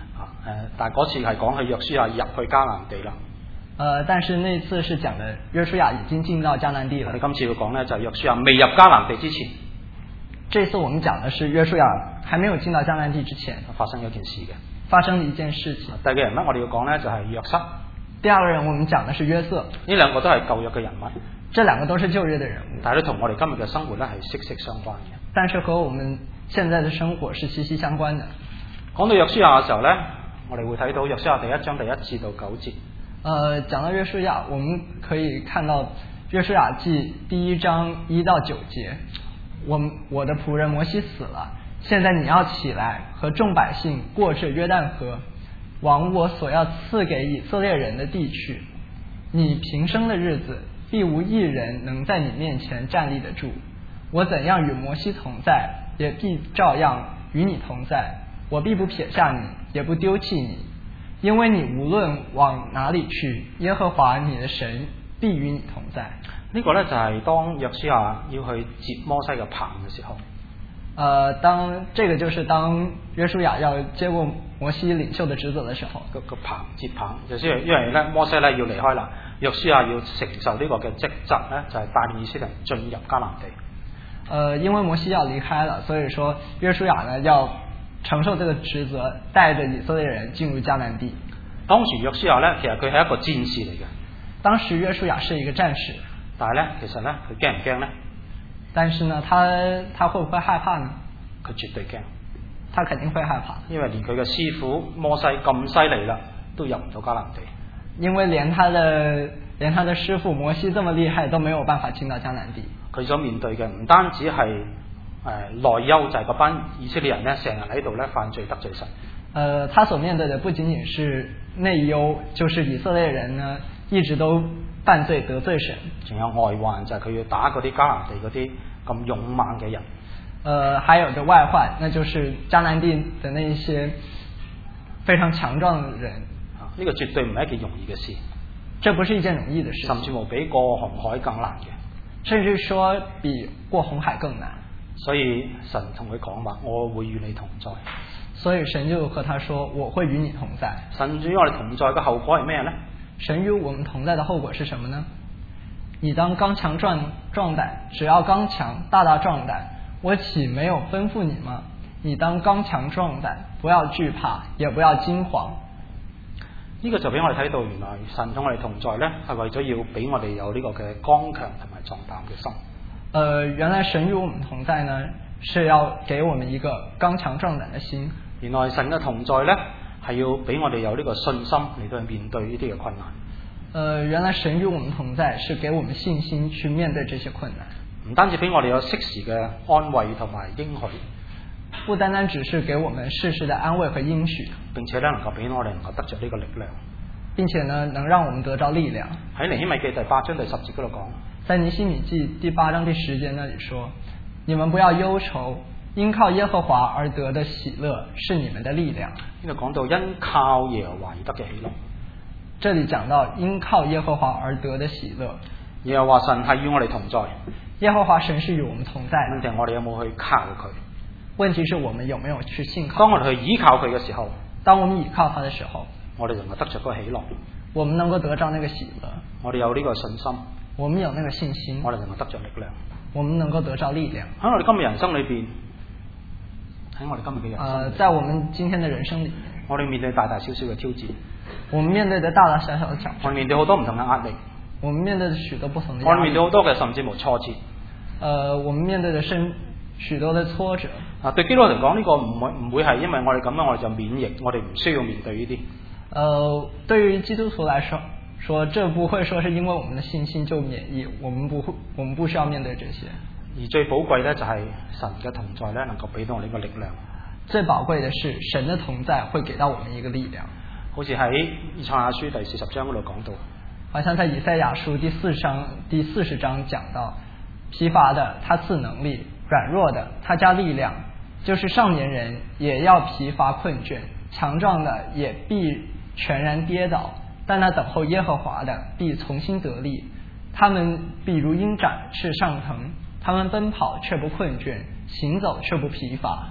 但係嗰次係講去約書亞入去迦南地啦。 呃，但是那次是講的約書亞已經進到迦南地了。 我哋今次要講呢，就係約書亞未入迦南地之前。 這次我們講的是約書亞還沒有進到迦南地之前發生咗一件事嘅。 發生了一件事情。 第二個人物我哋要講呢，就係約瑟。 第二個人我們講的是約瑟。 呢兩個都係舊約嘅人物。 這兩個都是舊約的人物。 但係都同我哋今日嘅生活呢係息息相關嘅。 但是和我們現在的生活是息息相關的。 講到約書亞嘅時候呢，我哋會睇到約書亞第一章第一至到九節。 呃，講到約書亞，我們可以看到約書亞記第一章一到九節。我我的僕人摩西死了，現在你要起來，和眾百姓過這約旦河，往我所要賜給以色列人的地去。你平生的日子，必無一人能在你面前站立得住。我怎樣與摩西同在，也必照樣與你同在。我必不撇下你，也不丟棄你，因為你無論往哪裏去，耶和華你的神必與你同在。 呢個呢，就係當約書亞要去接摩西嘅棒嘅時候。 呃，當這個就是當約書亞要接過摩西領袖的職責的時候。 個個棒接棒，就因為因為咧摩西咧要離開啦，約書亞要承受呢個嘅職責咧，就係帶領以色列人進入迦南地。 呃，因為摩西要離開了，所以說約書亞呢要承受這個職責，帶着以色列人進入迦南地。 當時約書亞咧，其實佢係一個戰士嚟嘅。 當時約書亞是一個戰士。 但係咧，其實咧，佢驚唔驚咧？ 但是呢，他他會不會害怕呢？ 佢絕對驚。 他肯定會害怕， 因為連佢嘅師傅摩西咁犀利啦，都入唔到迦南地。 因為連他的連他的師傅摩西這麼厲害，都沒有辦法進到迦南地。 佢所面對嘅唔單止係誒內憂，就係嗰班以色列人咧，成日喺度咧犯罪得罪神。 呃，他所面對的不僅僅是內憂，就是以色列人呢一直都犯罪得罪神。 仲有外患，就係佢要打嗰啲迦南地嗰啲咁勇猛嘅人。 呃，還有個外患，那就是迦南地的那一些非常強壯的人。 啊，呢個絕對唔係一件容易嘅事。 這不是一件容易的事。 甚至乎比過紅海更難嘅。 甚至說比過紅海更難。 所以神同佢講話，我會與你同在。 所以神就和他說，我會與你同在。 神與我哋同在嘅後果係咩呢？ 神與我們同在的後果是什麼呢？你當剛強壯壯膽，只要剛強，大大壯膽，我豈沒有吩咐你嗎？你當剛強壯膽，不要懼怕，也不要驚惶。 呢個就俾我哋睇到，原來神同我哋同在呢，係為咗要俾我哋有呢個嘅剛強同埋壯膽嘅心。呃， 原來神與我們同在呢，是要給我們一個剛強壯膽的心。 原來神嘅同在呢，係要俾我哋有呢個信心嚟到去面對呢啲嘅困難。 呃，原來神與我們同在，是給我們信心去面對這些困難。 唔單止俾我哋有適時嘅安慰同埋應許， 不單單只是給我們適時的安慰和應許， 並且咧能夠俾我哋能夠得着呢個力量， 並且呢能讓我們得着力量。 喺尼希米記第八章第十節嗰度講， 在尼希米記第八章第十節那裡說，你們不要憂愁，因靠耶和華而得的喜樂是你們的力量。 呢度講到因靠耶和華而得嘅喜樂。 這裡講到因靠耶和華而得的喜樂。 耶和華神係與我哋同在。 耶和華神是與我們同在。 問題我哋有冇去靠佢？ 問題是我們有沒有去信靠？ 當我哋去依靠佢嘅時候， 當我們倚靠他的時候， 我哋能夠得着嗰個喜樂。 我們能夠得着那個喜樂。 我哋有呢個信心。 我們有那個信心。 我哋能夠得着力量。 我們能夠得着力量。 喺我哋今日人生裏邊，喺我哋今日嘅人生。 呃，在我們今天的人生裏面， 我哋面對大大小小嘅挑戰。 我們面對的大大小小的挑戰。 我哋面對好多唔同嘅壓力。 我們面對的許多不同的壓力。 我哋面對好多嘅甚至無挫折。 呃，我們面對的是許多的挫折。 啊，對基督徒嚟講，呢個唔會唔會係因為我哋咁樣，我哋就免疫，我哋唔需要面對呢啲。 呃，對於基督徒來說，說這不會說是因為我們的信心就免疫，我們不會，我們不需要面對這些。 而最寶貴呢，就係神嘅同在呢，能夠俾到我哋個力量。 最寶貴的是神的同在會給到我們一個力量。 好似喺以賽亞書第四十章嗰度講到， 好像在以賽亞書第四章第四十章講到，疲乏的他賜能力，軟弱的他加力量，就是少年人也要疲乏困倦，強壯的也必全然跌倒，但那等候耶和華的必重新得力，他們必如鷹展翅上騰，他們奔跑卻不困倦，行走卻不疲乏。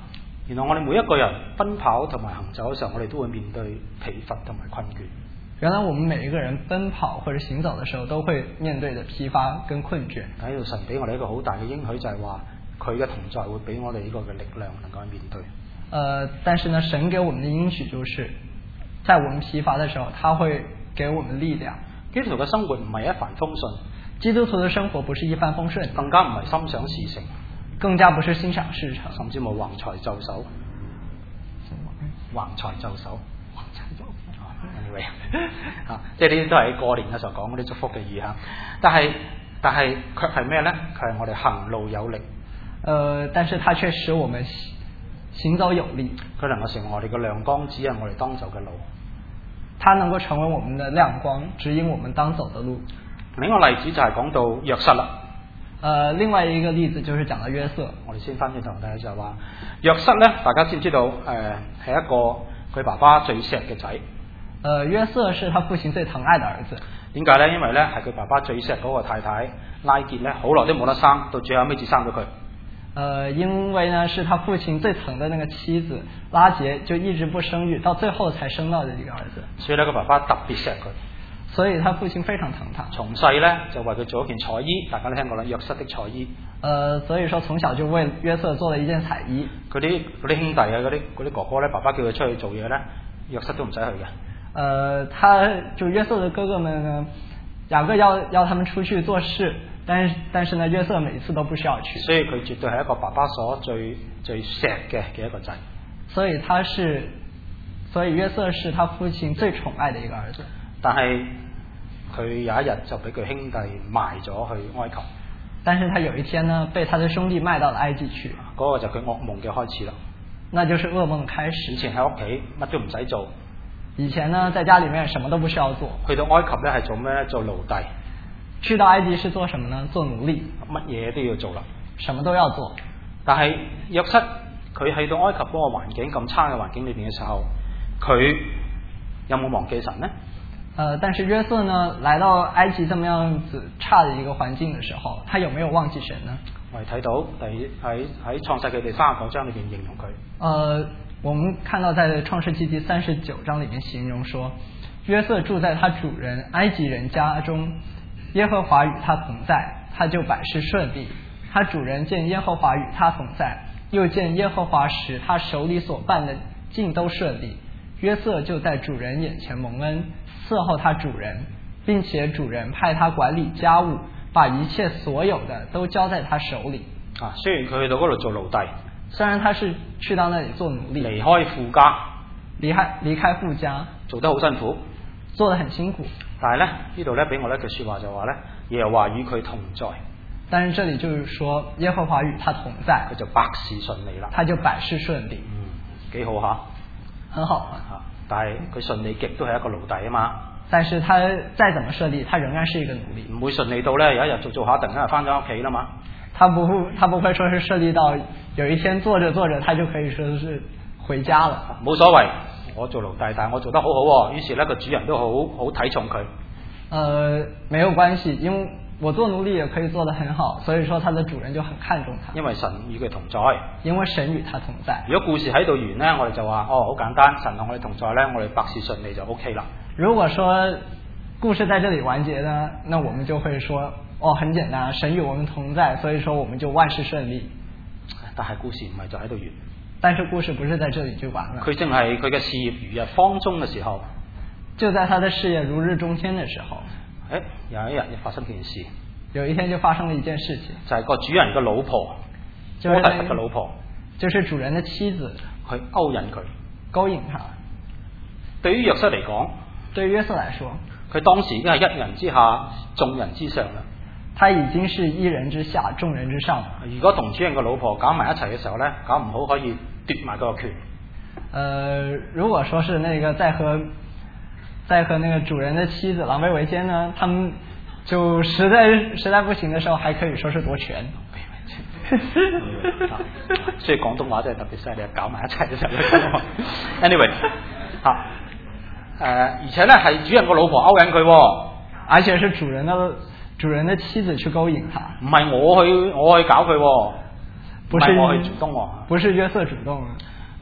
原來我哋每一個人奔跑同埋行走嘅時候，我哋都會面對疲乏同埋困倦。 原來我們每一個人奔跑或者行走的時候，都會面對的疲乏跟困倦。 喺度神俾我哋一個好大嘅應許，就係話佢嘅同在會俾我哋呢個嘅力量，能夠去面對。呃， 但是呢，神給我們的應許就是，在我們疲乏的時候，他會給我們力量。 基督徒嘅生活唔係一帆風順， 基督徒嘅生活不是一帆風順， 更加唔係心想事成， 更加不是心想事成， 甚至冇橫財就手。橫財就手。anyway， 啊，即係呢啲都係喺過年嘅時候講嗰啲祝福嘅意象，但係但係卻係咩咧？佢係我哋行路有力。 呃，但是它卻使我們行走有力。 佢能夠成為我哋嘅亮光，指引我哋當走嘅路。 它能夠成為我們的亮光，指引我們當走的路。 另一個例子就係講到約瑟啦。 呃，另外一個例子就是講到約瑟。 我哋先翻轉頭睇就係話約瑟咧，大家知唔知道？誒、呃，係一個佢爸爸最錫嘅仔。 呃，約瑟是他父親最疼愛的兒子。 點解咧？因為咧係佢爸爸最錫嗰個太太拉結咧，好耐都冇得生，到最後尾至生咗佢。 呃，因為呢是他父親最疼的那個妻子拉結，就一直不生育，到最後才生到的一個兒子。 所以呢個爸爸特別錫佢。 所以他父親非常疼他。 從細咧就為佢做一件彩衣，大家都聽過啦，約瑟的彩衣。 呃，所以說從小就為約瑟做了一件彩衣。 嗰啲嗰啲兄弟啊，嗰啲嗰啲哥哥咧，爸爸叫佢出去做嘢咧，約瑟都唔使去嘅。 呃，他就約瑟的哥哥們呢，雅各要要他們出去做事，但是但是呢，約瑟每次都不需要去。 所以佢絕對係一個爸爸所最最錫嘅嘅一個仔。 所以他是，所以約瑟是他父親最寵愛的一個兒子。 但係佢有一日就俾佢兄弟賣咗去埃及。 但是他有一天呢，被他的兄弟賣到了埃及去。 嗰個就佢噩夢嘅開始啦。 那就是噩夢開始。 以前喺屋企乜都唔使做。 以前呢，在家裏面什麼都不需要做。 去到埃及咧係做咩咧？做奴隸。 去到埃及是做什麼呢？做奴隸。 乜嘢都要做啦。 什麼都要做。 但係約瑟佢去到埃及嗰個環境咁差嘅環境裏邊嘅時候，佢有冇忘記神呢？ 呃，但是約瑟呢，來到埃及這麼樣子差的一個環境的時候，他有沒有忘記神呢？ 我哋睇到第喺喺創世記第三十九章裏邊形容佢。 呃，我們看到在創世記第三十九章裏面形容說，約瑟住在他主人埃及人家中，耶和華與他同在，他就百事順利。他主人見耶和華與他同在，又見耶和華使他手裏所辦的盡都順利，約瑟就在主人眼前蒙恩，伺候他主人，並且主人派他管理家務，把一切所有的都交在他手裏。 啊，雖然佢去到嗰度做奴隸， 雖然他是去到那裏做奴隸， 離開父家， 離開離開父家， 做得好辛苦， 做得很辛苦。 但係咧呢度咧俾我一句說話就話咧，耶和華與佢同在。 但是這裏就是說耶和華與他同在， 佢就百事順利啦。 他就百事順利。 嗯，幾好吓， 很好啊。 啊，但係佢順利極都係一個奴隸啊嘛。 但是他再怎麼順利，他仍然是一個奴隸。 唔會順利到咧，有一日做做下，突然間就翻咗屋企啦嘛。 他不會，他不會說是順利到有一天做着做着，他就可以說是回家了。 冇所謂，我做奴隸，但係我做得好好，於是咧個主人都好好睇重佢。 呃，沒有關係，因為我做奴隸也可以做得很好，所以說他的主人就很看重他。 因為神與佢同在。 因為神與他同在。 如果故事喺度完呢，我哋就話哦，好簡單，神同我哋同在呢，我哋百事順利就 OK 啦。 如果說故事在這裏完結呢，那我們就會說哦，很簡單，神與我們同在，所以說我們就萬事順利。 但係故事唔係就喺度完。 但是故事不是在這裏就完了。 佢正係佢嘅事業如日方中嘅時候， 就在他的事業如日中天嘅時候， 誒，有一日就發生件事。 有一天就發生了一件事情， 就係個主人嘅老婆， 就是波提佛嘅老婆， 就是主人的妻子， 去勾引佢， 勾引他。 對於約瑟嚟講， 對於約瑟來說， 佢當時已經係一人之下，眾人之上啦。 他已經是一人之下，眾人之上。 如果同主人嘅老婆搞埋一齊嘅時候咧，搞唔好可以奪埋個權。 呃，如果說是那個在和在和那個主人的妻子狼狽為奸呢，他們就實在實在不行的時候，還可以說是奪權。 所以廣東話真係特別犀利，搞埋一齊嘅時候。Anyway， 吓、啊，誒、呃，而且咧係主人個老婆勾引佢， 而且是主人的主人的妻子去勾引他， 唔係我去我去搞佢， 不是我去主動， 不是約瑟主動。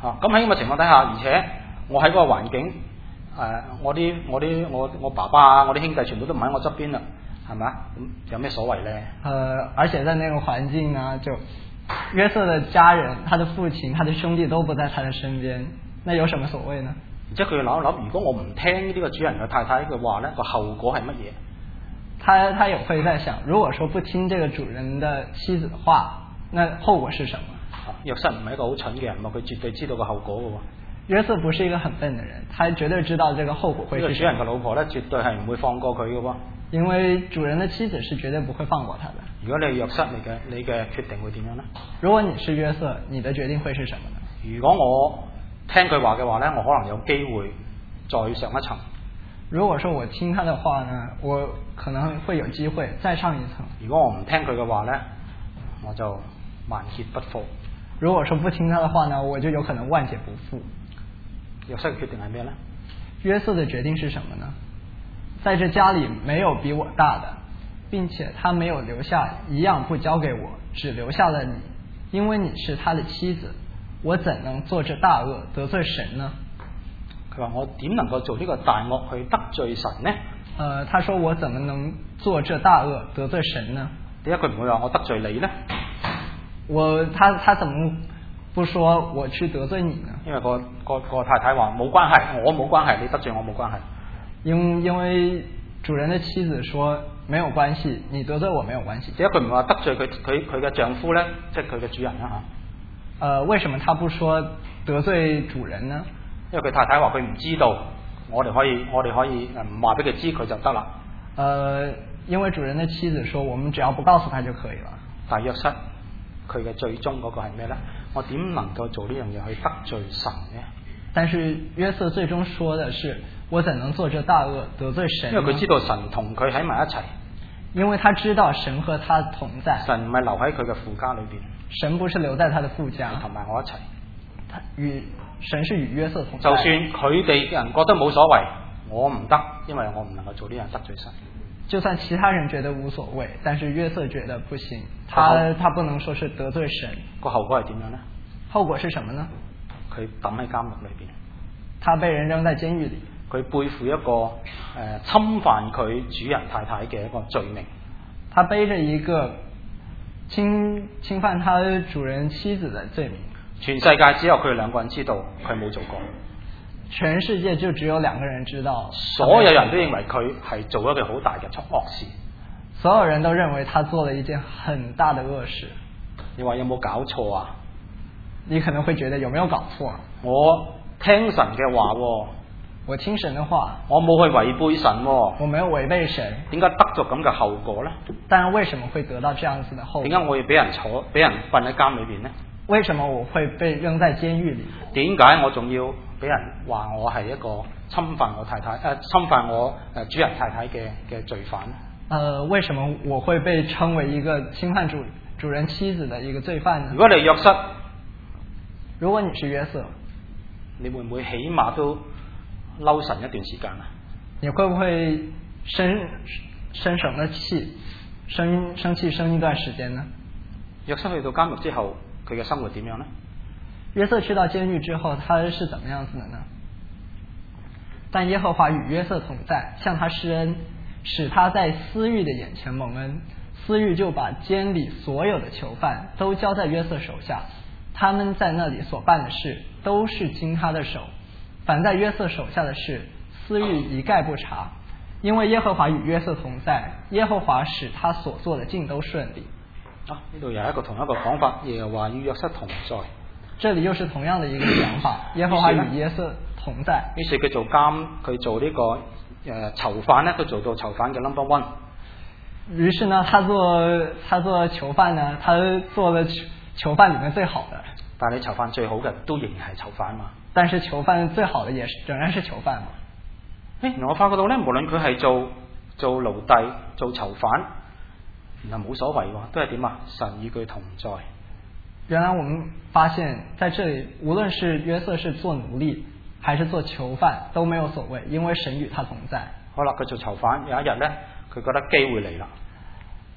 啊，咁喺咁嘅情況底下，而且我喺嗰個環境，誒、呃，我啲我啲我我爸爸啊，我啲兄弟全部都唔喺我側邊啦，係咪啊？咁有咩所謂咧？ 呃，而且在那個環境呢，就約瑟的家人，他的父親、他的兄弟都不在他的身邊，那有什麼所謂呢？ 而且佢要諗一諗，如果我唔聽呢個主人嘅太太嘅話咧，個後果係乜嘢？ 他他也會在想，如果說不聽這個主人的妻子的話，那後果是什麼？ 約瑟唔係一個好蠢嘅人嘛，佢絕對知道個後果嘅喎。 約瑟不是一個很笨的人，他絕對知道這個後果會是什麼。 呢個主人嘅老婆咧，絕對係唔會放過佢嘅喎。 因為主人的妻子是絕對不會放過他的。 如果你係約瑟，你嘅你嘅決定會點樣呢？ 如果你是約瑟，你的決定會是什麼呢？ 如果我聽佢話嘅話咧，我可能有機會再上一層。 如果說我聽他的話呢，我可能會有機會再上一層。 如果我唔聽佢嘅話咧，我就萬劫不復。 如果說不聽他的話呢，我就有可能萬劫不復。 約瑟嘅決定係咩呢？ 約瑟的決定是什麼呢？在這家裏沒有比我大的，並且他沒有留下一樣不交給我，只留下了你，因為你是他的妻子，我怎能做這大惡得罪神呢？ 佢話我點能夠做呢個大惡去得罪神呢？ 呃，他說我怎麼能做這大惡得罪神呢？ 點解佢唔會話我得罪你呢？ 我他他怎麼不說我去得罪你呢？ 因為個個個太太話冇關係，我冇關係，你得罪我冇關係。 因因為主人的妻子說沒有關係，你得罪我沒有關係。 點解佢唔話得罪佢佢佢嘅丈夫呢？即係佢嘅主人啦吓。 呃，為什麼他不說得罪主人呢？ 因為佢太太話佢唔知道，我哋可以我哋可以誒唔話俾佢知佢就得啦。 呃，因為主人的妻子說，我們只要不告訴他就可以了。 但約瑟佢嘅最終嗰個係咩呢？我點能夠做呢樣嘢去得罪神呢？ 但是約瑟最終說的是，我怎能做這大惡得罪神呢？ 因為佢知道神同佢喺埋一齊， 因為他知道神和他同在。 神唔係留喺佢嘅父家裏邊， 神不是留在他的父家， 同埋我一齊。 他與神是與約瑟同在。 就算佢哋人覺得冇所謂，我唔得，因為我唔能夠做呢樣得罪神。 就算其他人覺得無所謂，但是約瑟覺得不行，他他不能說是得罪神。 個後果係點樣呢？ 後果是什麼呢？ 佢抌喺監獄裏邊， 他被人扔在監獄裏， 佢背負一個誒、呃、侵犯佢主人太太嘅一個罪名。 他背着一個侵侵犯他主人妻子的罪名。 全世界只有佢哋兩個人知道佢冇做過。 全世界就只有兩個人知道， 所有人都認為佢係做一件好大嘅惡事。 所有人都認為他做了一件很大的惡事。 你話有冇搞錯啊？ 你可能會覺得有沒有搞錯？ 我聽神嘅話， 我聽神的話， 我冇去違背神， 我沒有違背神， 點解得咗咁嘅後果呢？ 但為什麼會得到這樣子的後果？ 點解我要俾人坐，俾人瞓喺監裏邊呢？ 為什麼我會被扔在監獄裏？ 點解我仲要俾人話我係一個侵犯我太太誒、呃、侵犯我誒主人太太嘅嘅罪犯呢？ 呃，為什麼我會被稱為一個侵犯主主人妻子的一個罪犯呢？ 如果你約瑟， 如果你是約瑟， 你會唔會起碼都嬲神一段時間啊？ 你會不會生生神的氣，生生氣生一段時間呢？ 約瑟去到監獄之後，佢嘅生活點樣呢？ 約瑟去到監獄之後，他是怎麼樣子的呢？但耶和華與約瑟同在，向他施恩，使他在司獄的眼前蒙恩。司獄就把監裏所有的囚犯都交在約瑟手下，他們在那裏所辦的事都是經他的手，凡在約瑟手下的事，司獄一概不查，因為耶和華與約瑟同在，耶和華使他所做的盡都順利。 啊，呢度又係一個同一個講法，耶和華與約瑟同在。 這裏又是同樣的一個講法，耶和華與約瑟同在。 於是佢做監，佢做呢、這個誒、呃、囚犯咧，都做到囚犯嘅 number one。 於是呢，他做他做囚犯呢，他做了囚囚犯裏面最好的。 但係你囚犯最好嘅都仍然係囚犯嘛？ 但是囚犯最好的也是仍然是囚犯嘛？ 誒，我發覺到咧，無論佢係做做奴隸、做囚犯，然後冇所謂喎，都係點啊？神與佢同在。 原來我們發現在這裏，無論是約瑟是做奴隸還是做囚犯都沒有所謂，因為神與他同在。 好啦，佢做囚犯有一日咧，佢覺得機會嚟啦。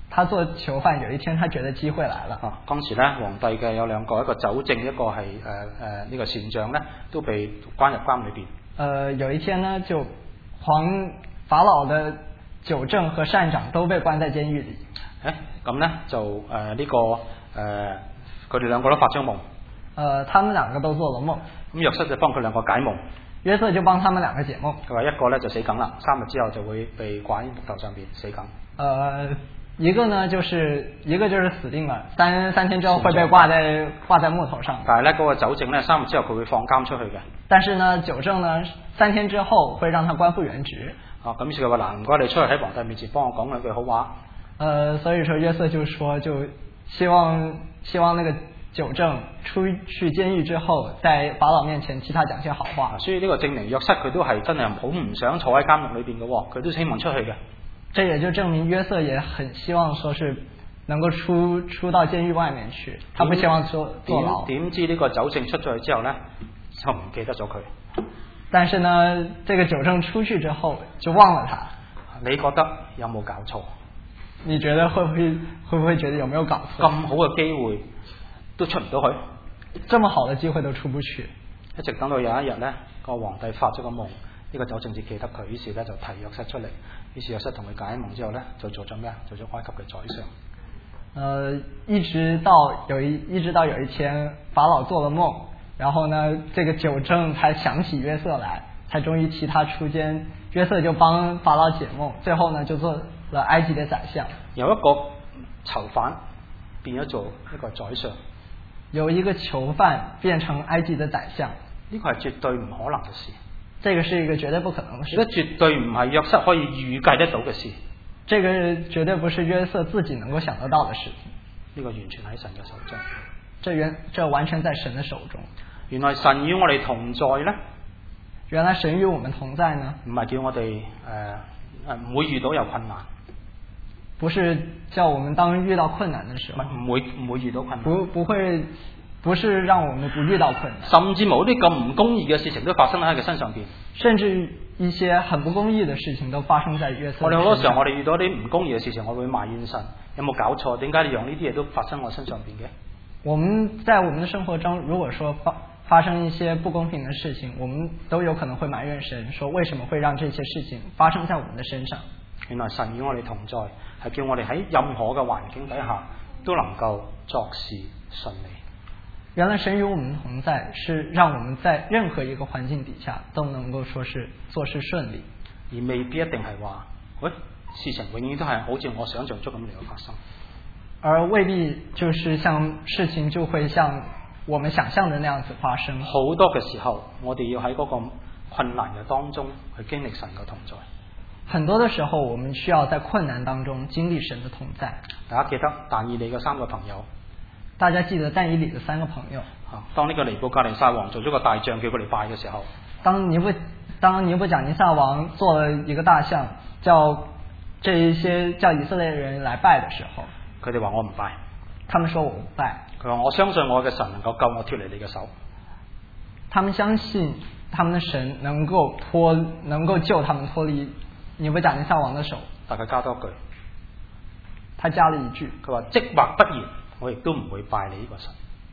他做囚犯，有一天他覺得機會來了。 啊，當時咧皇帝嘅有兩個，一個酒政，一個係誒誒呢個善長咧，都被關入監裏邊。 呃，有一天呢，就皇法老的酒政和善長都被關在監獄裏。 誒，咁咧就誒呢、呃這個誒佢哋兩個都發咗夢。 呃，他們兩個都做了夢。 咁約瑟就幫佢兩個解夢。 約瑟就幫他們兩個解夢。 佢話一個咧就死梗啦，三日之後就會被掛喺木頭上邊死梗。 呃，一個呢就是一個就是死定了，三三天之後會被掛在掛在木頭上。 但係咧嗰個酒政咧三日之後佢會放監出去嘅。 但是呢酒政呢三天之後會讓他官復原職。 啊，咁於是佢話嗱，唔該你出去喺皇帝面前幫我講兩句好話。 呃，所以說約瑟就說就希望希望那個酒政出去監獄之後，在法老面前替他講些好話。 所以呢個證明約瑟佢都係真係好唔想坐喺監獄裏邊嘅，佢都希望出去嘅。 這也就證明約瑟也很希望說是能夠出出到監獄外面去，他不希望坐坐牢。 點知呢個酒政出咗去之後呢，就唔記得咗佢。 但是呢，這個酒政出去之後就忘了他。 你覺得有冇搞錯？ 你覺得會不會會不會覺得有沒有搞錯？ 咁好嘅機會都出唔到去， 這麼好的機會都出不去。 一直等到有一日呢，個皇帝發咗個夢，呢、這個酒政至記得佢，於是呢就提約瑟出嚟，於是約瑟同佢解夢之後呢，就做咗咩？做咗埃及嘅宰相。 呃，一直到有一一直到有一天法老做了夢，然後呢，這個酒政才想起約瑟來，才終於替他出監，約瑟就幫法老解夢，最後呢就做了埃及的宰相。 由一個囚犯變咗做一個宰相， 由一個囚犯變成埃及的宰相， 呢個係絕對唔可能嘅事。 這個是一個絕對不可能的事。 呢個絕對唔係約瑟可以預計得到嘅事。 這個絕對不是約瑟自己能夠想得到的事情。 呢個完全喺神嘅手中。 這原這完全在神的手中。 原來神與我哋同在呢？ 原來神與我們同在呢？ 唔係叫我哋誒誒唔會遇到有困難。 不是叫我們當遇到困難的時候。 唔會唔會遇到困難。 不不會，不是讓我們不遇到困難。 甚至冇啲咁唔公義嘅事情都發生喺佢身上邊。 甚至一些很不公義的事情都發生在約瑟。 我哋好多時候我哋遇到啲唔公義嘅事情，我會埋怨神，有冇搞錯？點解你讓呢啲嘢都發生我身上邊嘅？ 我們在我們的生活中，如果說發發生一些不公平的事情，我們都有可能會埋怨神，說為什麼會讓這些事情發生在我們的身上？ 原來神與我哋同在，係叫我哋喺任何嘅環境底下都能夠作事順利。 原來神與我們同在，是讓我們在任何一個環境底下都能夠說是做事順利， 而未必一定係話，喂，事情永遠都係好似我想象中咁嚟發生， 而未必就是像事情就會像我們想象的那樣子發生。 好多嘅時候，我哋要喺嗰個困難嘅當中去經歷神嘅同在。 很多的時候，我們需要在困難當中經歷神的同在。 大家記得但以理嘅三個朋友。 大家記得但以理的三個朋友。 當呢個尼布甲尼撒王做咗個大像叫佢哋拜嘅時候， 當尼布當尼布甲尼撒王做了一個大像，叫這一些叫以色列人來拜的時候， 佢哋話我唔拜。 他們說我不拜。 佢話我相信我嘅神能夠救我脫離你嘅手。 他們相信他們的神能夠脫能夠救他們脫離尼布甲尼撒王的手。 但佢加多句， 他加了一句， 佢話即或不然，我亦都唔會拜你呢個神。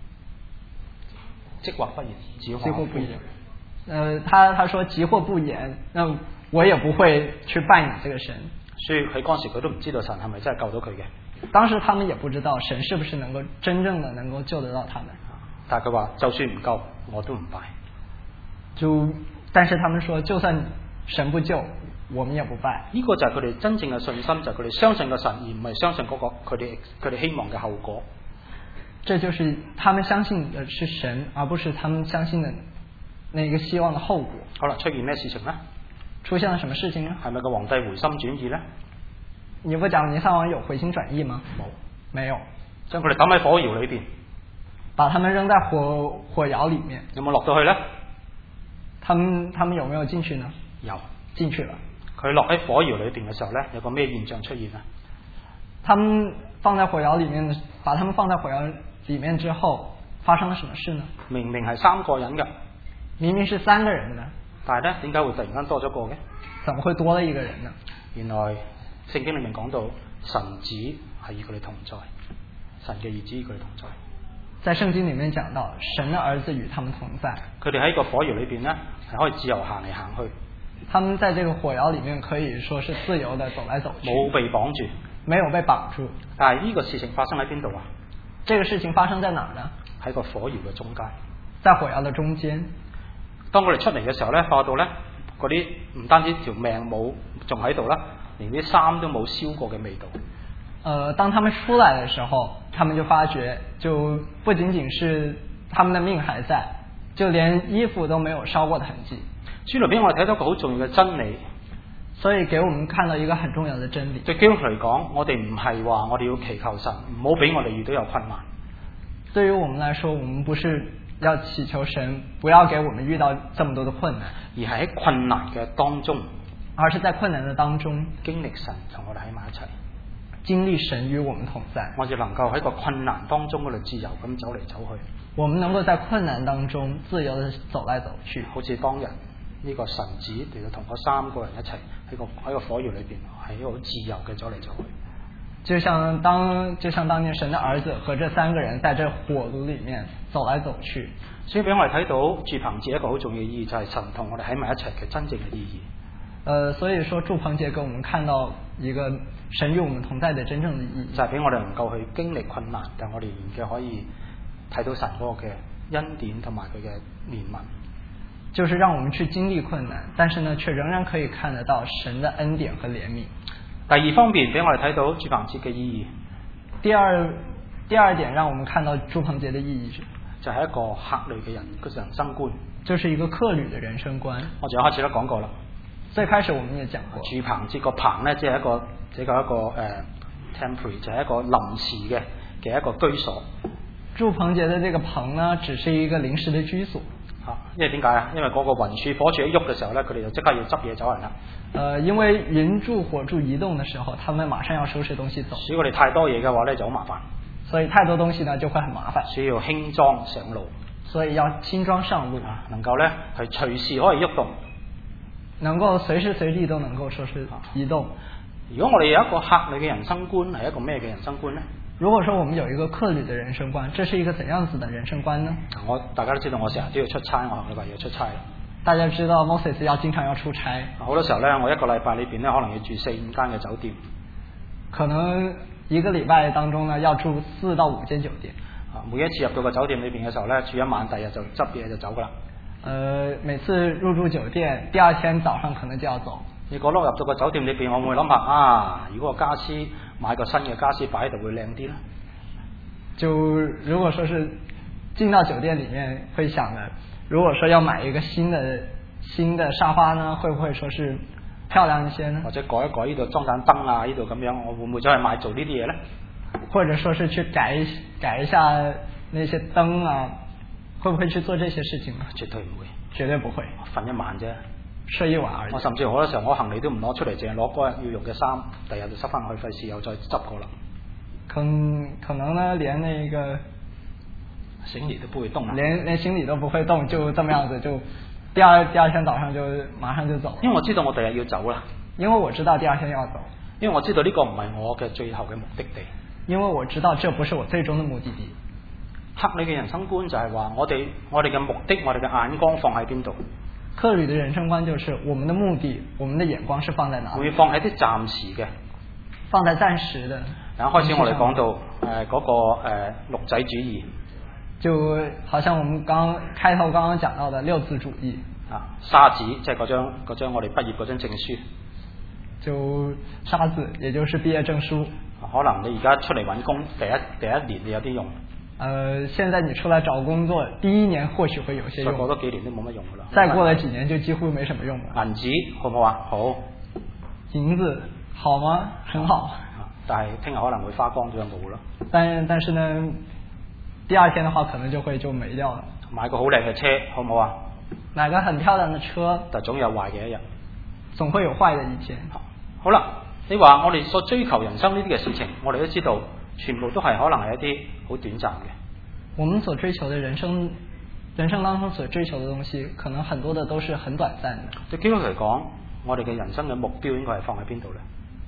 即或不然，即或不言。 呃，他他說即或不言，那我也不會去拜你這個神。 所以喺嗰時佢都唔知道神係咪真係救到佢嘅。 當時他們也不知道神是不是能夠真正的能夠救得到他們。 但係佢話就算唔救，我都唔拜。 就但是他們說就算神不救，我們也不拜。 呢個就係佢哋真正嘅信心，就係佢哋相信個神，而唔係相信嗰個佢哋佢哋希望嘅後果。 這就是他們相信的是神，而不是他們相信的那個希望的後果。 好啦，出現咩事情呢？ 出現了什麼事情呢？ 係咪個皇帝回心轉意呢？ 尼布甲尼撒王有回心轉意嗎？ 冇， 沒有。 將佢哋抌喺火窯裏邊， 把他們扔在火火窯裏面。 有冇落到去呢？ 他們他們有沒有進去呢？ 有， 進去了。 佢落喺火窯裏邊嘅時候呢，有個咩現象出現啊？ 他們放在火窯裏面，把他們放在火窯裏面之後，發生了什麼事呢？ 明明係三個人嘅， 明明是三個人嘅， 但係呢，點解會突然間多咗個嘅？ 怎麼會多了一個人呢？ 原來聖經裏面講到神子係與佢哋同在，神嘅兒子與佢哋同在。 在聖經裏面講到，神的兒子與他們同在。 佢哋喺個火窯裏邊呢，係可以自由行嚟行去。 他們在這個火窯裏面可以說是自由的走來走去， 冇被綁住， 沒有被綁住。 但係呢個事情發生喺邊度啊？ 這個事情發生在哪兒呢？ 喺個火窯嘅中間， 在火窯的中間。 當佢哋出嚟嘅時候呢，發覺到呢嗰啲唔單止條命冇仲喺度啦，連啲衫都冇燒過嘅味道。 呃，當他們出來的時候，他們就發覺，就不僅僅是他們的命還在，就連衣服都沒有燒過的痕跡。 書裏邊我哋睇到一個好重要嘅真理， 所以給我們看到一個很重要的真理。 對基督徒嚟講，我哋唔係話我哋要祈求神唔好俾我哋遇到有困難。 對於我們來說，我們不是要祈求神不要給我們遇到這麼多的困難， 而係喺困難嘅當中， 而是在困難的當中經歷神同我哋喺埋一齊， 經歷神與我們同在。 我哋能夠喺個困難當中嗰度自由咁走嚟走去。 我們能夠在困難當中自由地走來走去， 好似當日呢個神子嚟到同嗰三個人一齊喺個喺個火窯裏邊，係一個好自由嘅走嚟走去。 就像當就像當年神的兒子和這三個人在這火爐裏面走來走去。 所以俾我哋睇到住棚節一個好重要嘅意義，就係神同我哋喺埋一齊嘅真正嘅意義。 呃，所以說住棚節給我們看到一個神與我們同在的真正的意義， 就係俾我哋能夠去經歷困難，但我哋仍然可以睇到神嗰個嘅恩典同埋佢嘅憐憫。 就是讓我們去經歷困難，但是呢，卻仍然可以看得到神的恩典和憐憫。 第二方面俾我哋睇到住棚節嘅意義。 第二第二點讓我們看到住棚節的意義， 就係一個客旅嘅人嘅人生觀， 就是一個客旅嘅人生觀。 我哋一開始都講過啦。 最開始我們也講過， 住棚節個棚呢，即係一個即係一個誒、呃、temporary，就係一個臨時嘅嘅一個居所。 住棚節的這個棚呢，只是一個臨時的居所。 嚇，因為點解啊？因為嗰個雲柱火柱一喐嘅時候咧，佢哋就即刻要執嘢走人啦。 呃，因為雲柱火柱移動嘅時候，他們馬上要收拾東西走。 如果我哋太多嘢嘅話咧，就好麻煩。 所以太多東西呢，就會很麻煩。 需要輕裝上路。 所以要輕裝上路， 啊、能夠咧係隨時可以喐動， 能夠隨時隨地都能夠說是移動。 如果我哋有一個客旅嘅人生觀，係一個咩嘅人生觀呢？ 如果說我們有一個客旅的人生觀，這是一個怎樣子的人生觀呢？ 我大家都知道，我成日都要出差，我下個禮拜要出差。 大家知道 Moses 要經常要出差， 好多時候呢，我一個禮拜裏邊呢，可能要住四五間嘅酒店。 可能一個禮拜當中呢，要住四到五間酒店。 啊，每一次入到個酒店裏邊嘅時候呢，住一晚，第二日就執嘢就走噶啦。 呃，每次入住酒店，第二天早上可能就要走。 你覺得入到個酒店裏邊，我會諗下啊，如果個家私買個新嘅家私擺喺度會靚啲咧？ 就如果說是進到酒店裏面，會想的，如果說要買一個新的新的沙發呢，會不會說是漂亮一些呢？ 或者改一改呢度裝盞燈啊，呢度咁樣，我會唔會走去買做呢啲嘢咧？ 或者說是去改一改一下那些燈啊，會不會去做這些事情呢？ 絕對唔會， 絕對不會。 瞓一晚啫， 睡一晚而已。 我甚至好多時候我行李都唔攞出嚟，淨係攞嗰日要用嘅衫，第日就塞翻去，費事又再執過啦。 可可能呢，連那個行李都不會動， 連連行李都不會動，就這麼樣子就第二第二天早上就馬上就走。 因為我知道我第日要走啦， 因為我知道第二天要走， 因為我知道呢個唔係我嘅最後嘅目的地， 因為我知道這不是我最終的目的地。 客旅嘅人生觀就係話，我哋我哋嘅目的，我哋嘅眼光放喺邊度？ 客旅的人生觀就是我們的目的，我們的眼光是放在哪裡？ 會放喺啲暫時嘅， 放在暫時的。 然後開始我哋講到誒嗰、呃那個誒、呃、六仔主義， 就好像我們剛開頭剛剛講到的六字主義啊，沙紙即係嗰張嗰張我哋畢業嗰張證書， 就沙字，也就是畢業證書。 可能你而家出嚟揾工第一第一年你有啲用。 呃，現在你出來找工作，第一年或許會有些用， 再過多幾年都冇乜用噶啦。 再過了幾年就幾乎沒什麼用了。 銀紙好唔好啊？好。 銀子好嗎？很好。 但係聽日可能會花光咗就冇咯。 但但是呢，第二天的話可能就會就沒掉了。 買個好靚嘅車好唔好啊？ 買個很漂亮的車， 但總有壞嘅一日， 總會有壞的一天。 好啦，你話我哋所追求人生呢啲嘅事情，我哋都知道，全部都係可能係一啲好短暫嘅。 我們所追求的人生，人生當中所追求的東西，可能很多的都是很短暫的。 對基督徒嚟講，我哋嘅人生嘅目標應該係放喺邊度呢？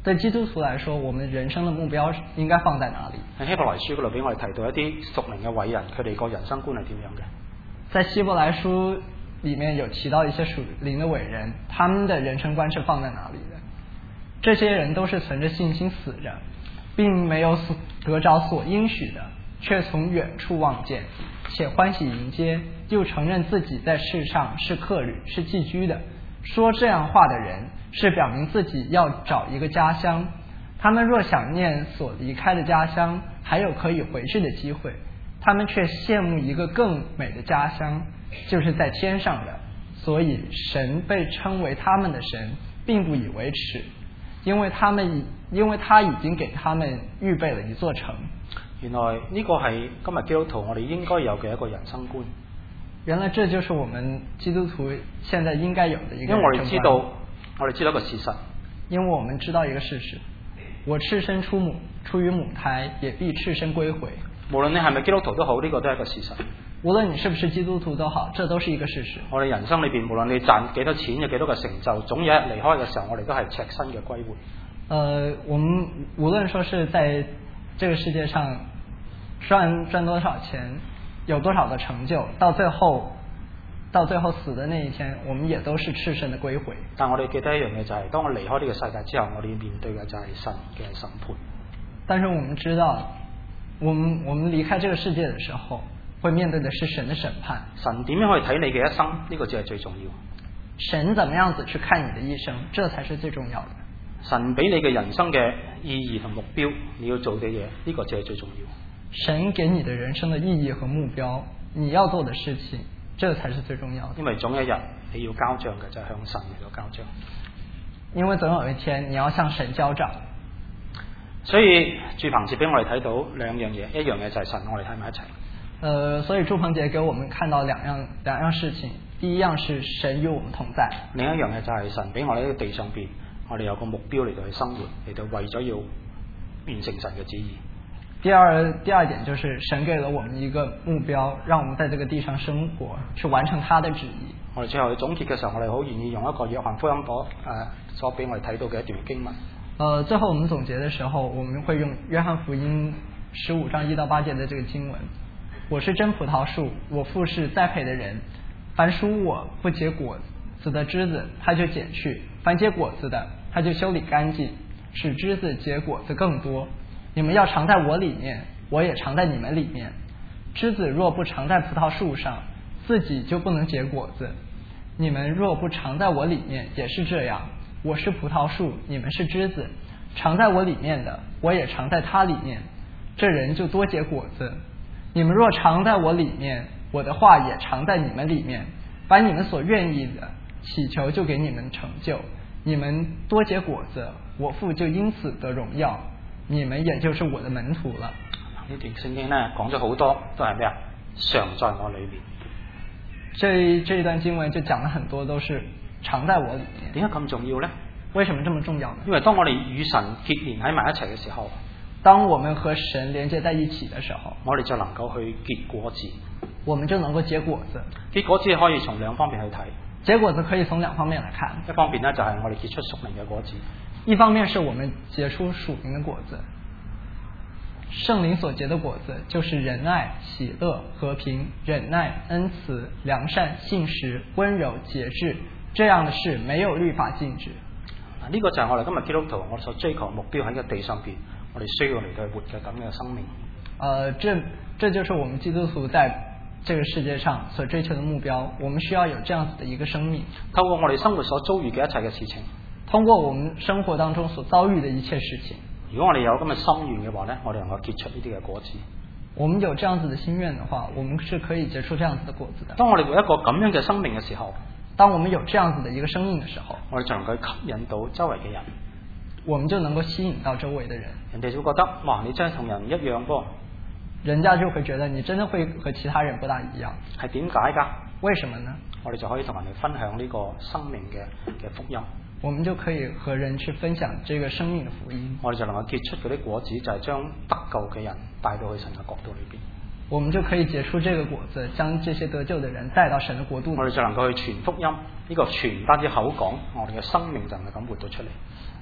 對基督徒來說，我們人生的目標應該放在哪裡？ 喺希伯來書嗰度俾我哋提到一啲屬靈嘅偉人，佢哋個人生觀係點樣嘅？ 在希伯來書裡面有提到一些屬靈的偉人，他們的人生觀是放在哪裡的？這些人都是存着信心死着，並沒有得着所應許的，卻從遠處望見，且歡喜迎接，又承認自己在世上是客旅，是寄居的。說這樣話的人，是表明自己要找一個家鄉。他們若想念所離開的家鄉，還有可以回去的機會，他們卻羨慕一個更美的家鄉，就是在天上的。所以神被稱為他們的神，並不以為恥，因為他們因為他已經給他們預備了一座城。 原來呢個係今日基督徒我哋應該有嘅一個人生觀。 原來這就是我們基督徒現在應該有的一個人生觀。 因為我哋知道，我哋知道一個事實。 因為我們知道一個事實，我赤身出母，出於母胎，也必赤身歸回。 無論你係咪基督徒都好，呢個都係一個事實。 無論你是不是基督徒都好，這都是一個事實。 我哋人生裏邊，無論你賺幾多錢，有幾多個成就，總有一日離開嘅時候，我哋都係赤身嘅歸回。 呃，我們無論說是在這個世界上賺賺多少錢，有多少的成就，到最後到最後死的那一天，我們也都是赤身的歸回。 但我哋記得一樣嘢就係、是，當我離開呢個世界之後，我哋面對嘅就係神嘅審判。 但是我們知道，我們我們離開這個世界的時候，會面對的是神的審判。 神點樣去睇你嘅一生？呢、這個就係最重要。 神怎麼樣子去看你的一生，這才是最重要的。 神俾你嘅人生嘅意義同目標，你要做嘅嘢，呢、這個就係最重要。 神給你的人生的意義和目標，你要做的事情，這才是最重要的。 因為總有一日你要交賬嘅，就係向神嚟到交賬。 因為總有一天你要向神交賬。 所以住棚節俾我哋睇到兩樣嘢，一樣嘢就係神我哋喺埋一齊。 呃，所以住棚節給我們看到兩樣兩樣事情，第一樣是神與我們同在， 另一樣嘢就係神俾我哋喺地上邊，我哋有個目標嚟到去生活，嚟到為咗要完成神嘅旨意。 第二第二點就是神給了我們一個目標，讓我們在這個地上生活，去完成他的旨意。 我哋最後總結嘅時候，我哋好願意用一個約翰福音所誒所俾我哋睇到嘅一段經文。 呃，最後我們總結的時候，我們會用約翰福音十五章一到八節的這個經文。我是真葡萄樹，我父是栽培的人。凡屬我不結果子的枝子，他就剪去；凡結果子的，他就修理乾淨，使枝子結果子更多。你們要常在我裡面，我也常在你們裡面。枝子若不常在葡萄樹上，自己就不能結果子。你們若不常在我裡面，也是這樣。我是葡萄樹，你們是枝子。常在我裡面的，我也常在他裡面。這人就多結果子。你們若常在我裡面，我的話也常在你們裡面。把你們所願意的祈求，就給你們成就。你們多結果子，我父就因此得榮耀。你們也就是我的門徒了。 呢段聖經呢講咗好多，都係咩啊？常在我裡面。 這這一段經文就講了很多，都是常在我裡面。 點解咁重要呢？ 為什麼這麼重要呢？ 因為當我哋與神結連喺埋一齊嘅時候， 當我們和神連接在一起的時候， 我哋就能夠去結果子。 我們就能夠結果子。結果子可以從兩方面去睇。 結果子可以從兩方面來看。 一方面呢，就係我哋結出屬靈嘅果子。 一方面是我們結出屬靈的果子。聖靈所結的果子就是仁愛、喜樂、和平、忍耐、恩慈、良善、信實、溫柔、節制，這樣的事沒有律法禁止。 呢個就係我哋今日基督徒我哋所追求目標喺個地上邊，我哋需要嚟到活嘅咁樣嘅生命。呃， 這這就是我們基督徒在這個世界上所追求的目標。我們需要有這樣子的一個生命。 透過我哋生活所遭遇嘅一切嘅事情， 通過我們生活當中所遭遇的一切事情。 如果我哋有咁嘅心願嘅話呢，我哋能夠結出呢啲嘅果子。 我們有這樣子的心願的話，我們是可以結出這樣子的果子的。 當我哋活一個咁樣嘅生命嘅時候， 當我們有這樣子的一個生命的時候， 我哋就能夠吸引到周圍嘅人， 我們就能夠吸引到周圍的人。 人哋就會覺得，哇，你真係同人唔一樣噃。 人家就會覺得你真的會和其他人不大一樣。 係點解噶？ 為什麼呢？ 我哋就可以同人哋分享呢個生命嘅嘅福音。 我們就可以和人去分享這個生命的福音。 我哋就能夠結出嗰啲果子，就係將得救嘅人帶到去神嘅國度裏邊。 我們就可以結出這個果子，將這些得救的人帶到神的國度裏。 我哋就能夠去傳福音，呢個傳唔單止口講，我哋嘅生命就係咁活到出嚟。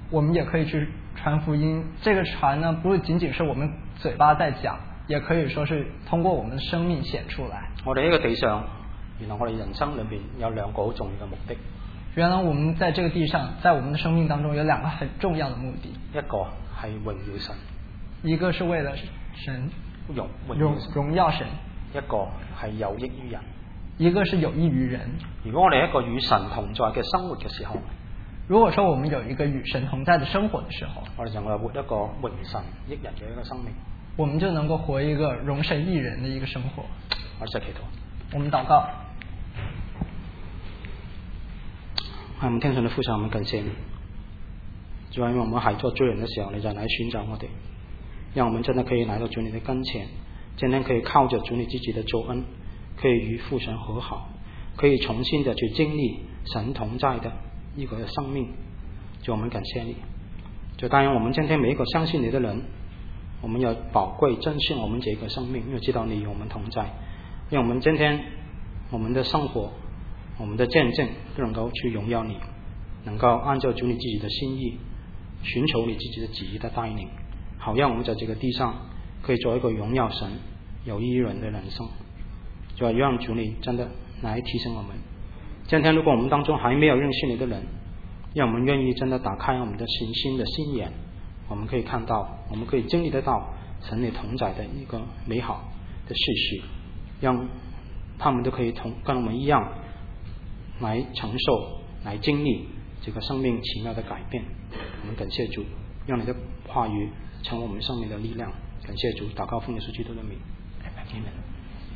我们也可以去傳福音。這個傳呢，不僅僅是我們嘴巴在講，也可以說是通過我們的生命顯出來。 我哋呢個地上，原來我哋人生裏邊有兩個好重要嘅目的。 原來我們在這個地上，在我們的生命當中有兩個很重要的目的。 一個係榮耀神， 一個是為了神榮榮榮耀神， 一個係有益於人， 一個是有益於人。 如果我哋一個與神同在嘅生活嘅時候， 如果說我們有一個與神同在的生活的時候， 我哋就會活一個榮神益人嘅一個生命， 我們就能夠活一個榮神益人的一個生活。 我哋就祈禱， 我們禱告。 係我們天上的父神，我們感謝你，主啊，因為我們還做罪人的時候，你就來尋找我哋，讓我們真的可以來到主你的跟前，今天可以靠着主你自己的救恩，可以與父神和好，可以重新的去經歷神同在的一個生命。就我們感謝你，就當然我們今天每一個相信你的人，我們要寶貴珍惜我們這個生命，因為知道你與我們同在，讓我們今天我們的生活，我們的見證都能夠去榮耀你，能夠按照主你自己的心意，尋求你自己的旨意的帶領，好讓我們在這個地上可以做一個榮耀神有益於人的人生。就要讓主你真的來提醒我們，今天如果我們當中還沒有認識你的人，讓我們願意真的打開我們的信心的心眼，我們可以看到，我們可以經歷得到神你同在的一個美好的事實，讓他們都可以同跟我們一樣來承受，來經歷這個生命奇妙的改變。我們感謝主，讓你的話語成為我們生命的力量。感謝主，禱告奉耶穌基督的名，阿門。